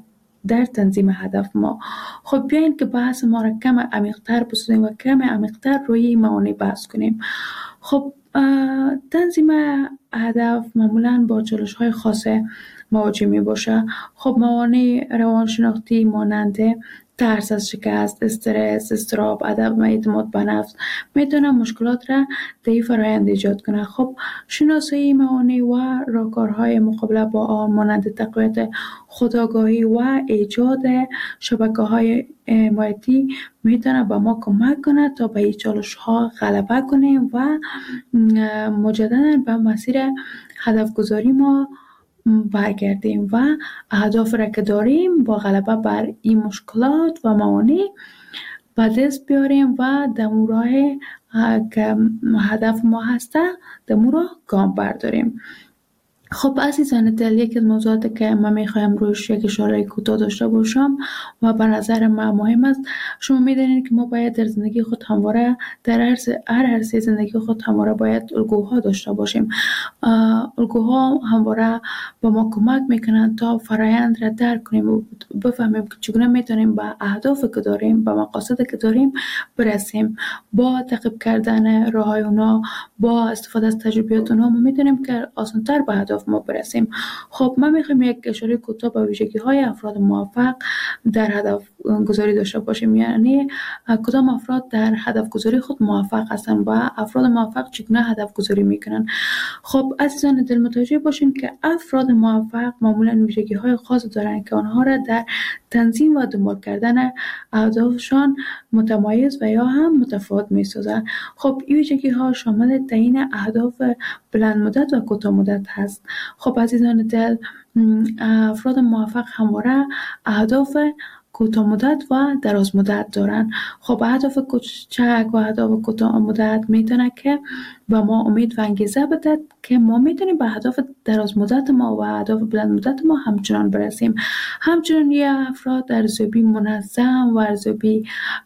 در تنظیم هدف ما. خب بیاین که بحث ما را کم عمیق‌تر بسازیم و کم عمیق‌تر روی موانع بحث کنیم. خب تنظیم هدف معمولاً با چالش‌های خاص مواجه می باشه. خب موانع روانشناختی مانند ترس از شکست، استرس، اضطراب، عدم اعتماد به نفس میتونه مشکلات را در این فرآیند ایجاد کنه. خب شناسایی موانع و راهکارهای مقابله با آن مانند تقویت خودآگاهی و ایجاد شبکه‌های حمایتی میتونه به ما کمک کنه تا به این چالش‌ها غلبه کنیم و مجددا به مسیر هدف گذاری ما برگردیم و اهداف را که داریم با غلبه بر این مشکلات و موانع به دست بیاریم و دمو راه که هدف ما هسته دمو راه گام برداریم. خب عزیزان دل، یکی از موضوعاتی که من میخوایم روش یک اشاره کوتاه داشته باشم و به نظر من مهم است، شما میدونید که ما باید در زندگی خود همواره در هر عرصه زندگی خود همواره باید الگوها داشته باشیم. الگوها همواره به ما کمک میکنن تا فرایند را درک کنیم و بفهمیم که چگونه میتونیم به اهدافی که داریم، به مقاصدی که داریم برسیم. با تعقیب کردن راههای اونا، با استفاده از تجربیات اونا، ما میتونیم که آسان‌تر به اهداف ما برسیم. خب من میخوایم یک اشاره کوتاه به ویژگی های افراد موفق در هدف گذاری داشته باشیم. یعنی کدام افراد در هدف گذاری خود موفق هستند و افراد موفق چگونه هدف گذاری میکنن. خب عزیزان دل، متوجه باشین که افراد موفق معمولا ویژگی های خاص دارند که آنها را در تنظیم و دنبال کردن اهدافشان متمایز و یا هم متفاوت میسازند. خب این ویژگی ها شامل تعیین اهداف بلند مدت و کوتاه مدت هست. خب عزیزان دل، افراد موفق همواره اهداف کوتاه مدت و دراز مدت دارن. خب اهداف کوچک و اهداف کوتاه مدت میتونه که به ما امید و انگیزه بده که ما میتونیم به اهداف دراز مدت ما و اهداف بلند مدت ما همچنان برسیم. همچنان یه افراد ارزیابی منظم و ارزیابی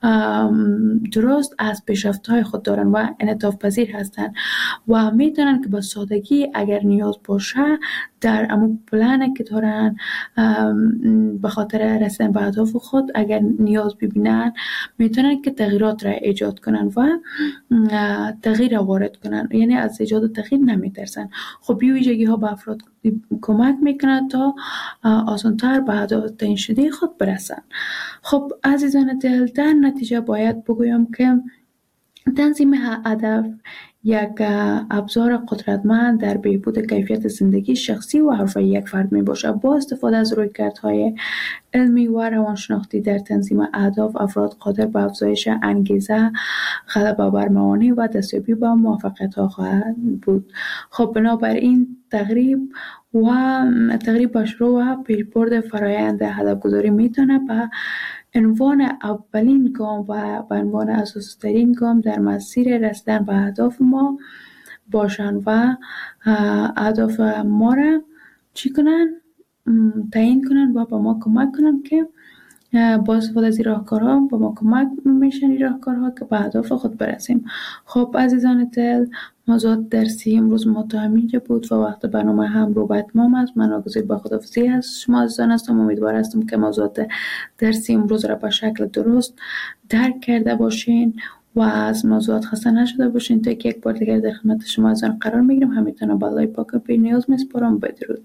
درست از پیشرفت‌های خود دارن و انعطاف پذیر هستن و میتونن که با سادگی اگر نیاز باشه در امو پلنی که دارن به خاطر رسیدن به اهداف خود اگر نیاز ببینن میتونن که تغییرات را ایجاد کنن و تغییر وارد کنن، یعنی از ایجاد تغییر نمیترسن. خب این ویژگی ها به افراد کمک میکنه تا آسان‌تر به اهداف تعیین شده خود برسن. خب عزیزان دل، در نتیجه باید بگویم که تنظیم هدف یک ابزار قدرتمند در بهبود کیفیت زندگی شخصی و حرفه‌ای یک فرد می باشد. با استفاده از رویکردهای علمی و روانشناختی در تنظیم اهداف، افراد قادر به افزایش انگیزه، غلبه بر موانع و دستیابی به موفقیت‌ها خواهند بود. خب بنابراین تقریب به شروع و پیشبرد فرایند هدف‌گذاری میتونه به عنوان اولین گام و به عنوان اساسی ترین گام در مسیر رسیدن به اهداف ما باشن و اهداف ما را چی کنن؟ تعیین کنن و به ما کمک کنن که با استفاده از این راهکارها به ما کمک میشن این راهکارها که به اهداف خود برسیم. خب عزیزان دل، موضوع درسی امروز ما تا همینجا بود و وقت برنامه هم رو به اتمام است. من ناگزیر به خداحافظی از شما عزیزان هستم. امیدوار هستم که موضوعات درسی امروز را به شکل درست درک کرده باشین و از موضوعات خسته نشده باشین. تا یک بار دیگر در خدمت شما عزیزان قرار میگیرم. همیتون به الله پاک و بی نیاز میسپارم. بدرود.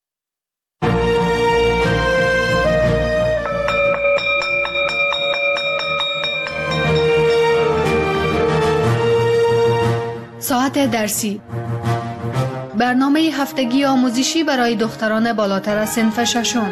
ساعت درسی، برنامه هفتگی آموزشی برای دختران بالاتر از صنف ششم.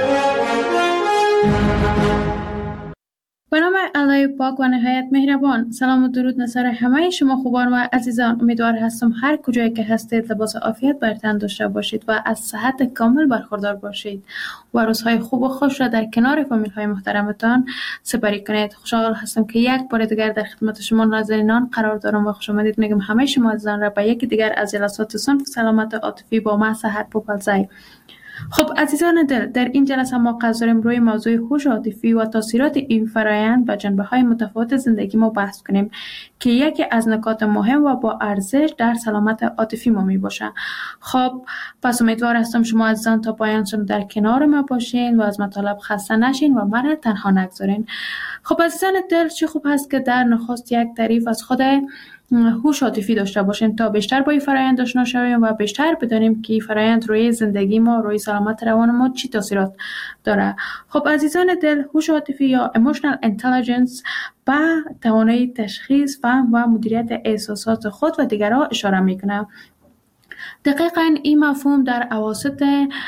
به نام الله پاک و نهایت مهربان. سلام و درود نصر همه شما خوبان و عزیزان. امیدوار هستم هر کجایی که هستید لباس عافیت بر تن داشته باشید و از صحت کامل برخوردار باشید و روزهای خوب و خوش را در کنار فامیل های محترمتان سپری کنید. خوشحال هستم که یک بار دیگر در خدمت شما نازنینان قرار دارم و خوش آمدید میگم همه شما عزیزان را به یکی دیگر از جلسات صنف سلامت عاطفی با من سحر پوپلزی. خب عزیزان دل، در این جلسه ما قصد داریم روی موضوع هوش عاطفی و تاثیرات این فرایند و جنبه‌های متفاوت زندگی ما بحث کنیم که یکی از نکات مهم و با ارزش در سلامت عاطفی ما می باشه. خب پس امیدوار هستم شما عزیزان تا پایان در کنار ما باشین و از مطالب خسته نشین و من تنها نگذارین. خب عزیزان دل، چه خوب هست که در نخست یک تعریف از خود هوش عاطفی داشته باشیم تا بیشتر با این فرآیند آشنا شویم و بیشتر بدانیم که این فرآیند روی زندگی ما، روی سلامت روان ما چی تاثیرات داره. خب عزیزان دل، هوش عاطفی یا emotional intelligence به توانایی تشخیص، فهم و مدیریت احساسات خود و دیگران اشاره میکنه. دقیقاً این مفهوم در اواسط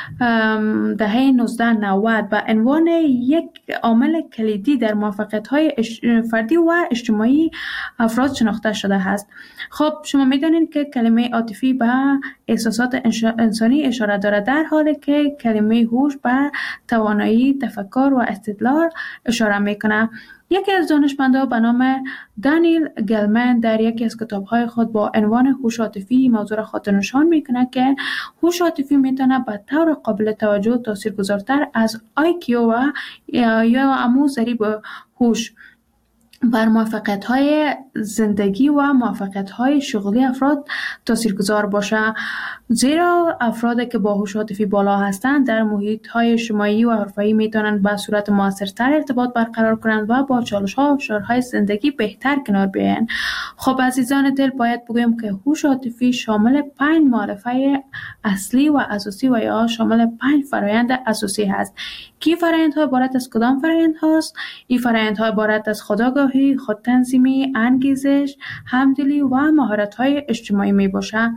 دهه 1990 به عنوان یک عامل کلیدی در موفقیت‌های فردی و اجتماعی افراد شناخته شده است. خب شما می‌دانید که کلمه عاطفی به احساسات انسانی اشاره دارد، در حالی که کلمه هوش به توانایی تفکر و استدلال اشاره می‌کند. یکی از دانشمندان به نام دانیل گلمن در یکی از کتاب‌های خود با عنوان هوش عاطفی موضوع را خاطر نشان می‌کند که هوش عاطفی می‌تواند به طور قابل توجه تاثیرگذارتر از IQ و یا همون ضریب هوش بر موفقیت‌های زندگی و موفقیت‌های شغلی افراد تاثیرگذار باشه، زیرا افرادی که با هوش عاطفی بالا هستند در محیط‌های اجتماعی و حرفه‌ای می‌توانند به صورت موثرتر ارتباط برقرار کنند و با چالش‌ها و فشارهای زندگی بهتر کنار بیایند. خب عزیزان دل، باید بگویم که هوش عاطفی شامل 5 معرفه اصلی و اساسی و یا شامل 5 فرآیند اساسی هست. کی فرآیندها عبارت از کدام فرآیند هست؟ این فرآیندها عبارت از خودآگاهی، خودتنظیمی، انگیزش، همدلی و مهارت‌های اجتماعی میباشه.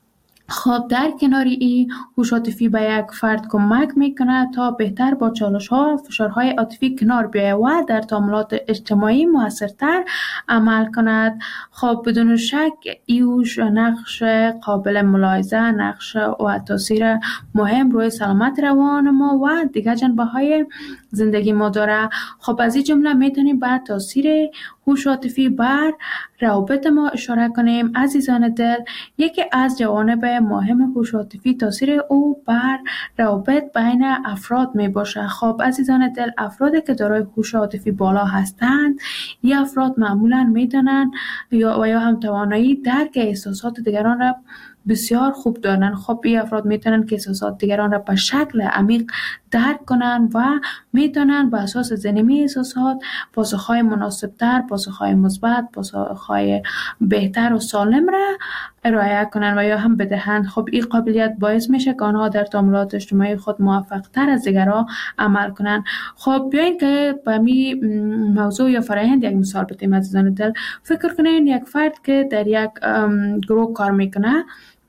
خب در کنار این، هوش عاطفی به یک فرد کمک میکنه تا بهتر با چالش‌ها و فشارهای عاطفی کنار بیاید و در تعاملات اجتماعی موثرتر عمل کند. خب بدون شک ایوش نقش قابل ملاحظه، نقش و تاثیر مهم روی سلامت روان ما و دیگر جنبه‌های زندگی ما داره. خب از این جمله میتونیم به تاثیر هوش عاطفی بر روابط ما اشاره کنیم. عزیزان دل، یکی از جوانب مهم هوش عاطفی تاثیر او بر روابط بین افراد می باشه. خب عزیزان دل، افرادی که دارای هوش عاطفی بالا هستند، این افراد معمولا میدانند یا هم توانایی درک احساسات دیگران را بسیار خوب دارند. خب این افراد میتونن که احساسات دیگران را به شکل عمیق درک کنند و میتونن به اساس ذهنی احساسات پاسخهای مناسبتر، پاسخهای مثبت، پاسخهای بهتر و سالم را ارائه کنند و یا هم بدهند. خب این قابلیت باعث میشه که آنها در تعاملات اجتماعی خود موفق تر از دیگران عمل کنند. خب بیاین که به می موضوع یا فرآیند یک مثال بزنیم. عزیزان دل، فکر کنین یک فرد که در یک گروه کار میکنه،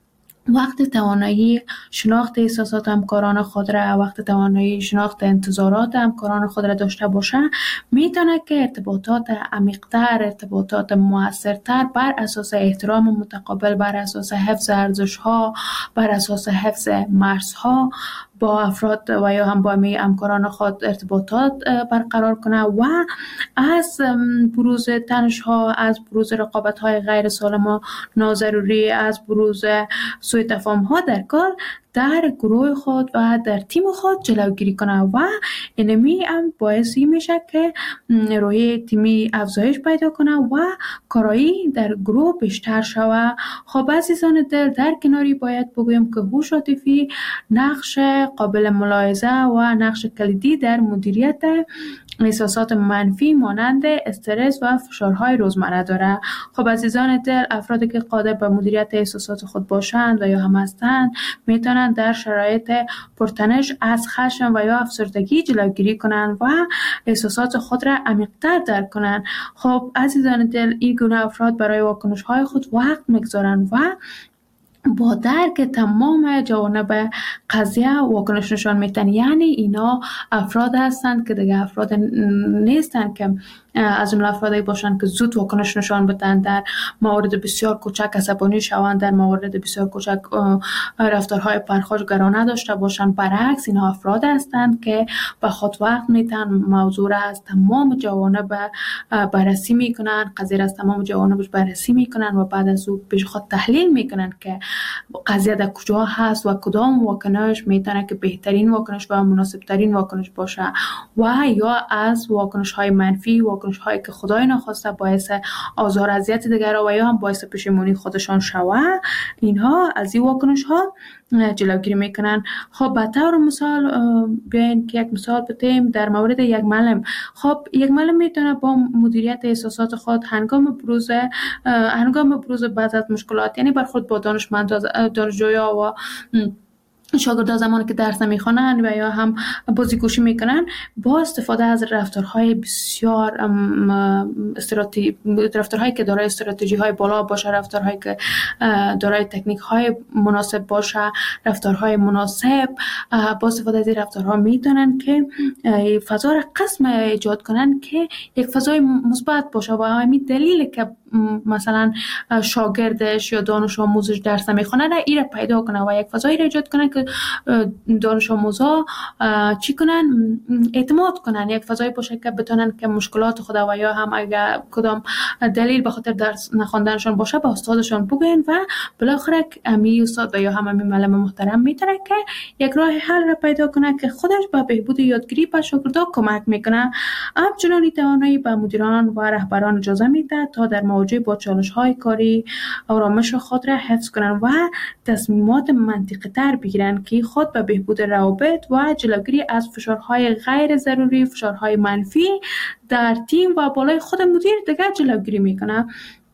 وقت توانایی شناخت احساسات همکاران خود را، وقت توانایی شناخت انتظارات همکاران خود را داشته باشه، میتونه که ارتباطات عمیق‌تر، ارتباطات موثرتر بر اساس احترام متقابل، بر اساس حفظ ارزش‌ها، بر اساس حفظ مرزها با افراد و یا هم با همکاران خود ارتباطات برقرار کنه و از بروز تنش‌ها، از بروز رقابت‌های غیر سالم و ناضروری، از بروز سوء تفاهم‌ها در کار در گروه خود و در تیم خود جلوگیری کنه و اینمی هم باعثی میشه که روحیه تیمی افزایش پیدا کنه و کارایی در گروه بیشتر شود. خب عزیزان دل، در کناری باید بگویم که هوش عاطفی نقش قابل ملاحظه و نقش کلیدی در مدیریت احساسات منفی مانند استرس و فشارهای روزمره داره. خب عزیزان دل، افرادی که قادر به مدیریت احساسات خود باشند و یا هم هستند میتونند در شرایط پرتنش از خشم و یا افسردگی جلوگیری کنند و احساسات خود را عمیق‌تر درک کنند. خب عزیزان دل، این گونه افراد برای واکنش‌های خود وقت می‌گذارند و با درک تمام جوانب قضیه واکنش نشان میدن. یعنی اینا افراد هستند که دیگه افراد نیستند که از جمله افرادی باشند که زود واکنش نشان بدن، در موارد بسیار کوچک عصبانی شوند، در موارد بسیار کوچک رفتارهای پرخاشگرانه داشته باشند. برعکس اینا افراد هستند که به خود وقت میتن موضوع را از تمام جوانب بررسی میکنن، قضیه را از تمام جوانبش بررسی میکنن و بعد از او پیش خود تحلیل میکنن که قضیه در کجا هست و کدام واکنش میتونه که بهترین واکنش و مناسب ترین واکنش باشه و یا از واکنش های منفی، واکنش هایی که خدای نخواسته باعث آزار اذیت دیگران و یا هم باعث پشیمانی خودشان شوه، اینها از این واکنش ها جلوگیری میکنن. خب به طور مثال بیاین که یک مثال بتیم در مورد یک معلم. خب یک معلم میتونه با مدیریت احساسات خود هنگام بروز بعض از مشکلات، یعنی برخورد با دانشجویا و شاگردان زمانی که درس نمیخوانند و یا هم بازیگوشی میکنن، با استفاده از رفتارهای بسیار رفتارهایی که دارای استراتژی های بالا باشه، رفتارهایی که دارای تکنیک های مناسب باشه، رفتارهای مناسب، با استفاده از این رفتارها میتونن که فضا را قسم ایجاد کنن که یک فضای مثبت باشه و همین دلیل که مثلا شاگردش یا دانش آموزش درس نمیخونه را ایره پیدا کنه و یک فضایی را ایجاد کنه که دانش آموزا چی کنن؟ اعتماد کنن، یک فضایی باشه که بتونن که مشکلات خود و یا هم اگر کدام دلیل به خاطر درس نخوندنشون باشه به استادشون بگن و بالاخره امی استاد و یا هم امی معلم محترم میتونه که یک راه حل را پیدا کنه که خودش به بهبود یادگیری به شاگردا کمک میکنه. همچنین توانایی به مدیران و رهبران اجازه میده تا در مواجهه با چالش‌های کاری آرامش خود را حفظ کنند و تصمیمات منطقی تر بگیرند که خود به بهبود روابط و جلوگیری از فشارهای غیر ضروری، فشارهای منفی در تیم و بالای خود مدیر دیگر جلوگیری میکنه.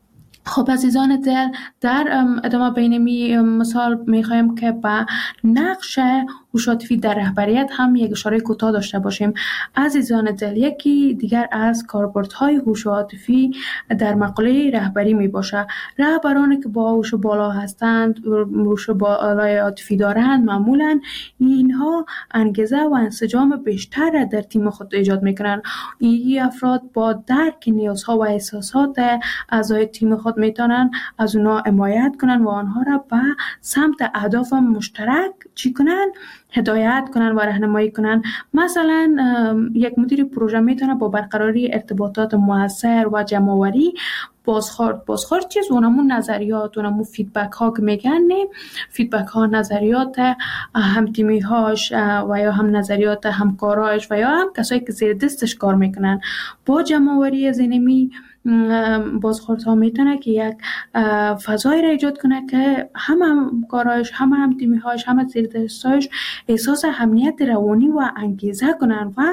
خب عزیزان دل، در ادامه بینمی مثال میخوایم که با نقش هوش عاطفی در رهبریت هم یک اشاره کوتاه داشته باشیم. عزیزان دل، یکی دیگر از کاربردهای هوش عاطفی در مقوله رهبری می باشه. رهبرانی که با هوش بالا هستند، هوش بالای عاطفی دارند، معمولا اینها انگیزه و انسجام بیشتر در تیم خود ایجاد میکنند. این افراد با درک نیازها و احساسات اعضای تیم خود میتونن از اونا حمایت کنن و آنها را به سمت اهداف مشترک چی کنن؟ هدایت کنن و راهنمایی کنن. مثلا یک مدیر پروژه میتونه با برقراری ارتباطات موثر و جمع‌آوری بازخورد چیز اونمون نظریات، اونمون فیدبک ها که میگن، فیدبک ها نظریات هم تیمی هاش و یا هم نظریات همکاراش و یا هم کسایی که زیر دستش کار میکنن با جمع‌آوری زینمی بازخورد ها میتونه که یک فضایی را ایجاد کنه که همکاراش، هم تیمی هاش، هم زیر دستش احساس امنیت روانی و انگیزه کنن و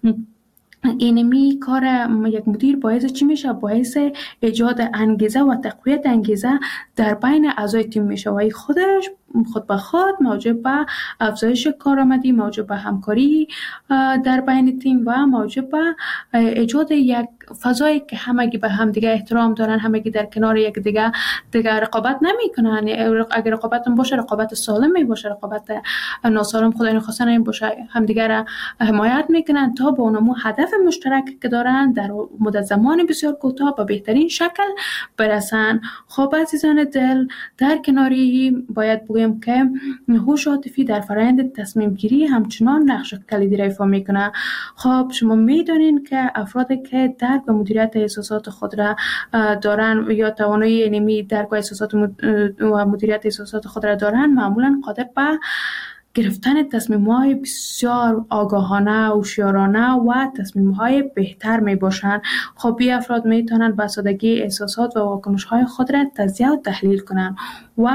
اینمی کار یک مدیر باعث چی میشه؟ باعث ایجاد انگیزه و تقویت انگیزه در بین اعضای تیم میشه و خودش خود به خود موجب به افزایش کارآمدی، موجب به همکاری در بین تیم و موجب به ایجاد یک فضایی که همگی به هم دیگه احترام دارن، همگی در کنار یک دیگه رقابت نمیکنن. اگر رقابت باشه، رقابت سالمی باشه، رقابت ناسالم خدای نخواسته نمی باشه، همدیگه را حمایت میکنن تا با اونمو هدف مشترک که دارن در مدت زمان بسیار کوتاه به بهترین شکل برسن. خب عزیزان دل، در کناری باید بگویم که هوش عاطفی در فرآیند تصمیم گیری همچنان نقش کلیدی را ایفا میکنه. خب شما میدونین که افرادی که درک و مدیریت احساسات خود را دارن یا توانایی علمی درک و احساسات و مدیریت احساسات خود را دارن، معمولا قادر به گرفتن تصمیم‌های بسیار آگاهانه، هوشیارانه و تصمیم‌های بهتر میباشند. خب این افراد میتونن به سادگی احساسات و واکنش‌های خود را تجزیه و تحلیل کنند و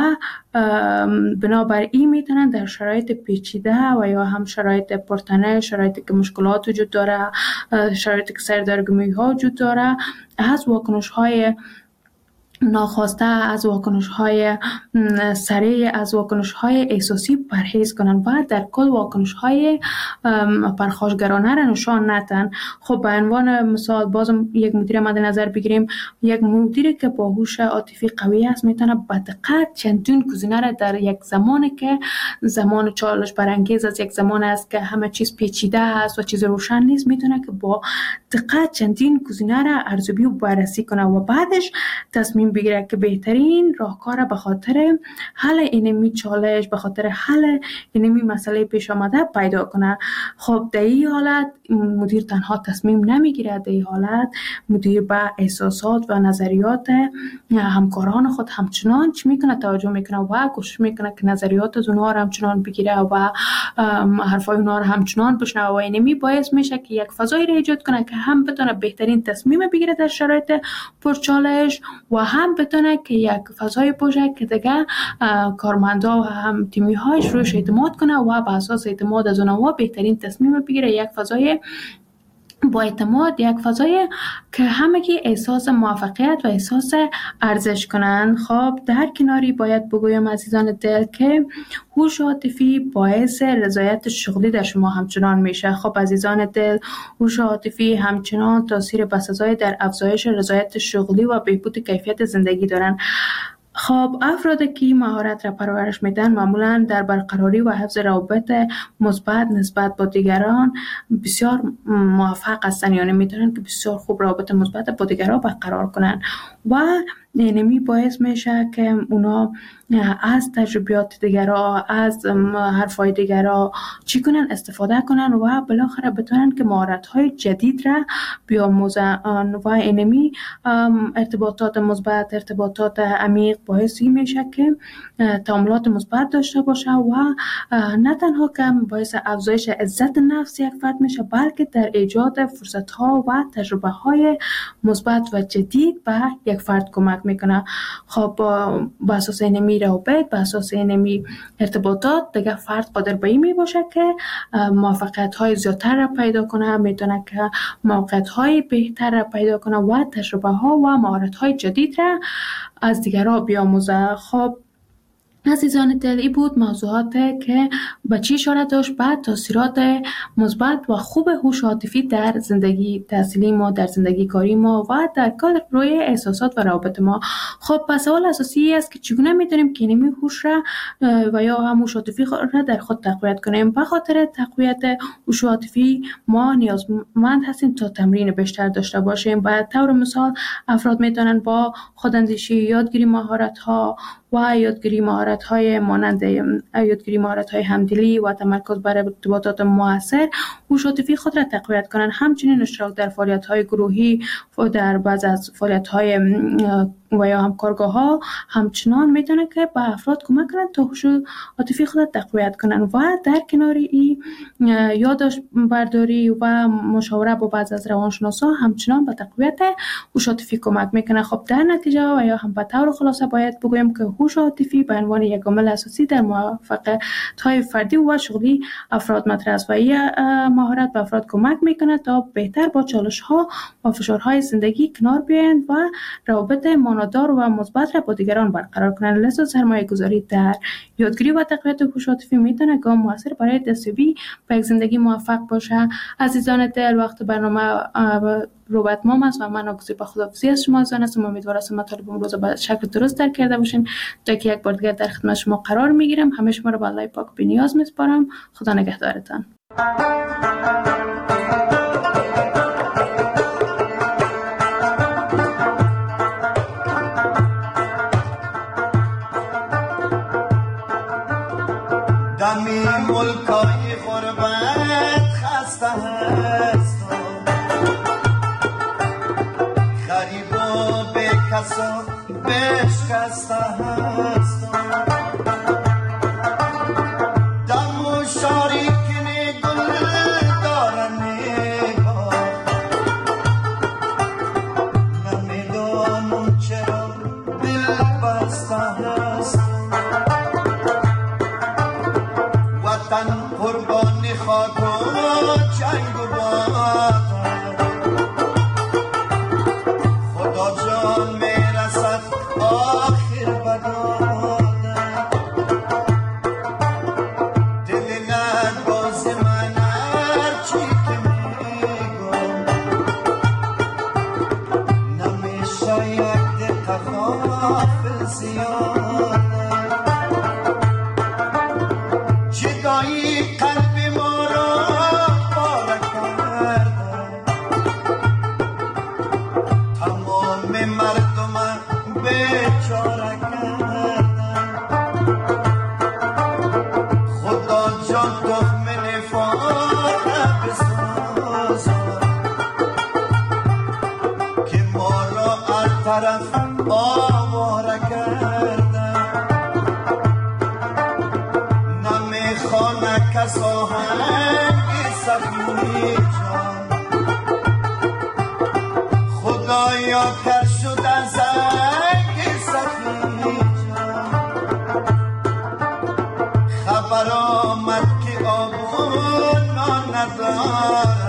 بنابراین میتونن در شرایط پیچیده و یا هم شرایط پرتنش، شرایطی که مشکلات وجود داره، شرایطی که سردرگمی‌ها وجود داره، از واکنش‌های ناخواسته، از واکنش‌های سریع، از واکنش‌های احساسی پرهیز کنن و در کل واکنش‌های پرخاشگرانه را نشان ندن. خب به عنوان مثال بازم یک مدیر مد نظر بگیریم. یک مدیری که با هوش عاطفی قوی است میتونه به دقت چندین گزینه را در یک زمانی که زمان چالش برانگیز است، یک زمان است که همه چیز پیچیده است و چیز روشن نیست، میتونه که با دقت چندین گزینه را ارزیابی و بررسی کنه و بعدش تصمیم بگیره که بهترین راهکار به خاطر حل اینمی چالش، به خاطر حل اینمی مسئله پیش آمده پیدا کنه. خب در این حالت مدیر تنها تصمیم نمیگیره، در این حالت مدیر به احساسات و نظریات همکاران خود همچنان چی میکنه؟ توجه میکنه و کوشش میکنه که نظریات از اونها رو همچنان بگیره و حرفای اونها رو همچنان بشنوه و اینمی باعث میشه که یک فضایی رو ایجاد کنه که هم بتونه بهترین تصمیم بگیره در شرایط پرچالش و هم بتونه که یک فضای باشه که دیگه کارمندا و هم تیمی هایش روش اعتماد کنه و به اساس اعتماد از اونها بهترین تصمیم بگیره. یک فضای با اعتماد، یک فضای که همگی احساس موفقیت و احساس ارزش کنند. خب در کناری باید بگویم عزیزان دل که هوش عاطفی باعث رضایت شغلی در شما همچنان میشه. خب عزیزان دل، هوش عاطفی همچنان تاثیر بسزای در افزایش رضایت شغلی و بهبود کیفیت زندگی دارند. خب افرادی که مهارت را پرورش میدن معمولا در برقراری و حفظ روابط مثبت نسبت با دیگران بسیار موفق هستند، یعنی میتونن که بسیار خوب روابط مثبت با دیگران برقرار کنن و اینمی باعث میشه که اونا از تجربیات دیگران، از حرفای دیگران چی کنن؟ استفاده کنن و بالاخره بتونن که مهارت‌های جدید را بیاموزن و اینمی ارتباطات مثبت، ارتباطات عمیق باعثی میشه که تعاملات مثبت داشته باشه و نه تنها که باعث افزایش عزت نفس یک فرد میشه، بلکه در ایجاد فرصت‌ها و تجربه‌های مثبت و جدید به یک فرد کمک میکنه. خب با اساس اینمی روابط، با اساس اینمی ارتباطات دیگه فرد قادر به این می باشه که موفقیت های زیادتر را پیدا کنه، میتونه که موقعیت های بهتر را پیدا کنه و تجربه ها و مهارت های جدید را از دیگران بیاموزه. خب عزیزان دل، این بود موضوعات که به چی اشاره داشت به تاثیرات مثبت و خوب هوش عاطفی در زندگی تحصیلی ما، در زندگی کاری ما و در کل روی احساسات و روابط ما. خب پس سوال اساسی است که چگونه میتونیم که اینمی هوش را و یا هم هوش عاطفی را در خود تقویت کنیم. به خاطر تقویت هوش عاطفی ما نیازمند هستیم تا تمرین بیشتر داشته باشیم. به طور مثال افراد میتونن با خوداندیشی، یادگیری مهارت ها و یادگیری مهارت‌های مانند یادگیری مهارت‌های همدلی و تمرکز بر ارتباطات مؤثر هوش عاطفی خود را تقویت کنند. همچنین اشتراک در فعالیت‌های گروهی و در بعض از فعالیت‌های و یا همکارگاه‌ها همچنان میتونه که به افراد کمک کنند تا هوش عاطفی خود را تقویت کنند و در کنار این یادداشت برداری و مشاوره با بعض از روانشناسا همچنان به تقویت هوش عاطفی کمک میکنه. خب در نتیجه و یا هم به طور خلاصه باید بگویم که هوش عاطفی به عنوان یک عامل اساسی در موفقیت‌های فردی و شغلی افراد مطرح است و این مهارت به افراد کمک میکنه تا بهتر با چالش‌ها و فشارهای زندگی کنار بیایند و روابط معنادار و مثبت را با دیگران برقرار کنند. لذا سرمایه‌گذاری در یادگیری و تقویت هوش عاطفی میتونه گام موثر برای دستیابی به یک زندگی موفق باشه. عزیزان دل، وقت برنامه رو به اتمام است و من آگوزی به خداحافظی از شما عزیزان هستم. امیدوارم مطالب امروز به شکل درست درک کرده باشین. تا که یک بار دیگر در خدمت شما قرار میگیرم، همه شما رو به الله پاک بی‌نیاز میسپارم. خدا نگهدارتان. دمی ملکای غربت خسته هست، غریب و به کسا بشکسته هست، دم و شاریکن گل دارن نگاه، نمیدانم چرا دل بسته هست، وطن قربانی خاک و جنگ و باد، خدا جان میرسد آخر بدی مردم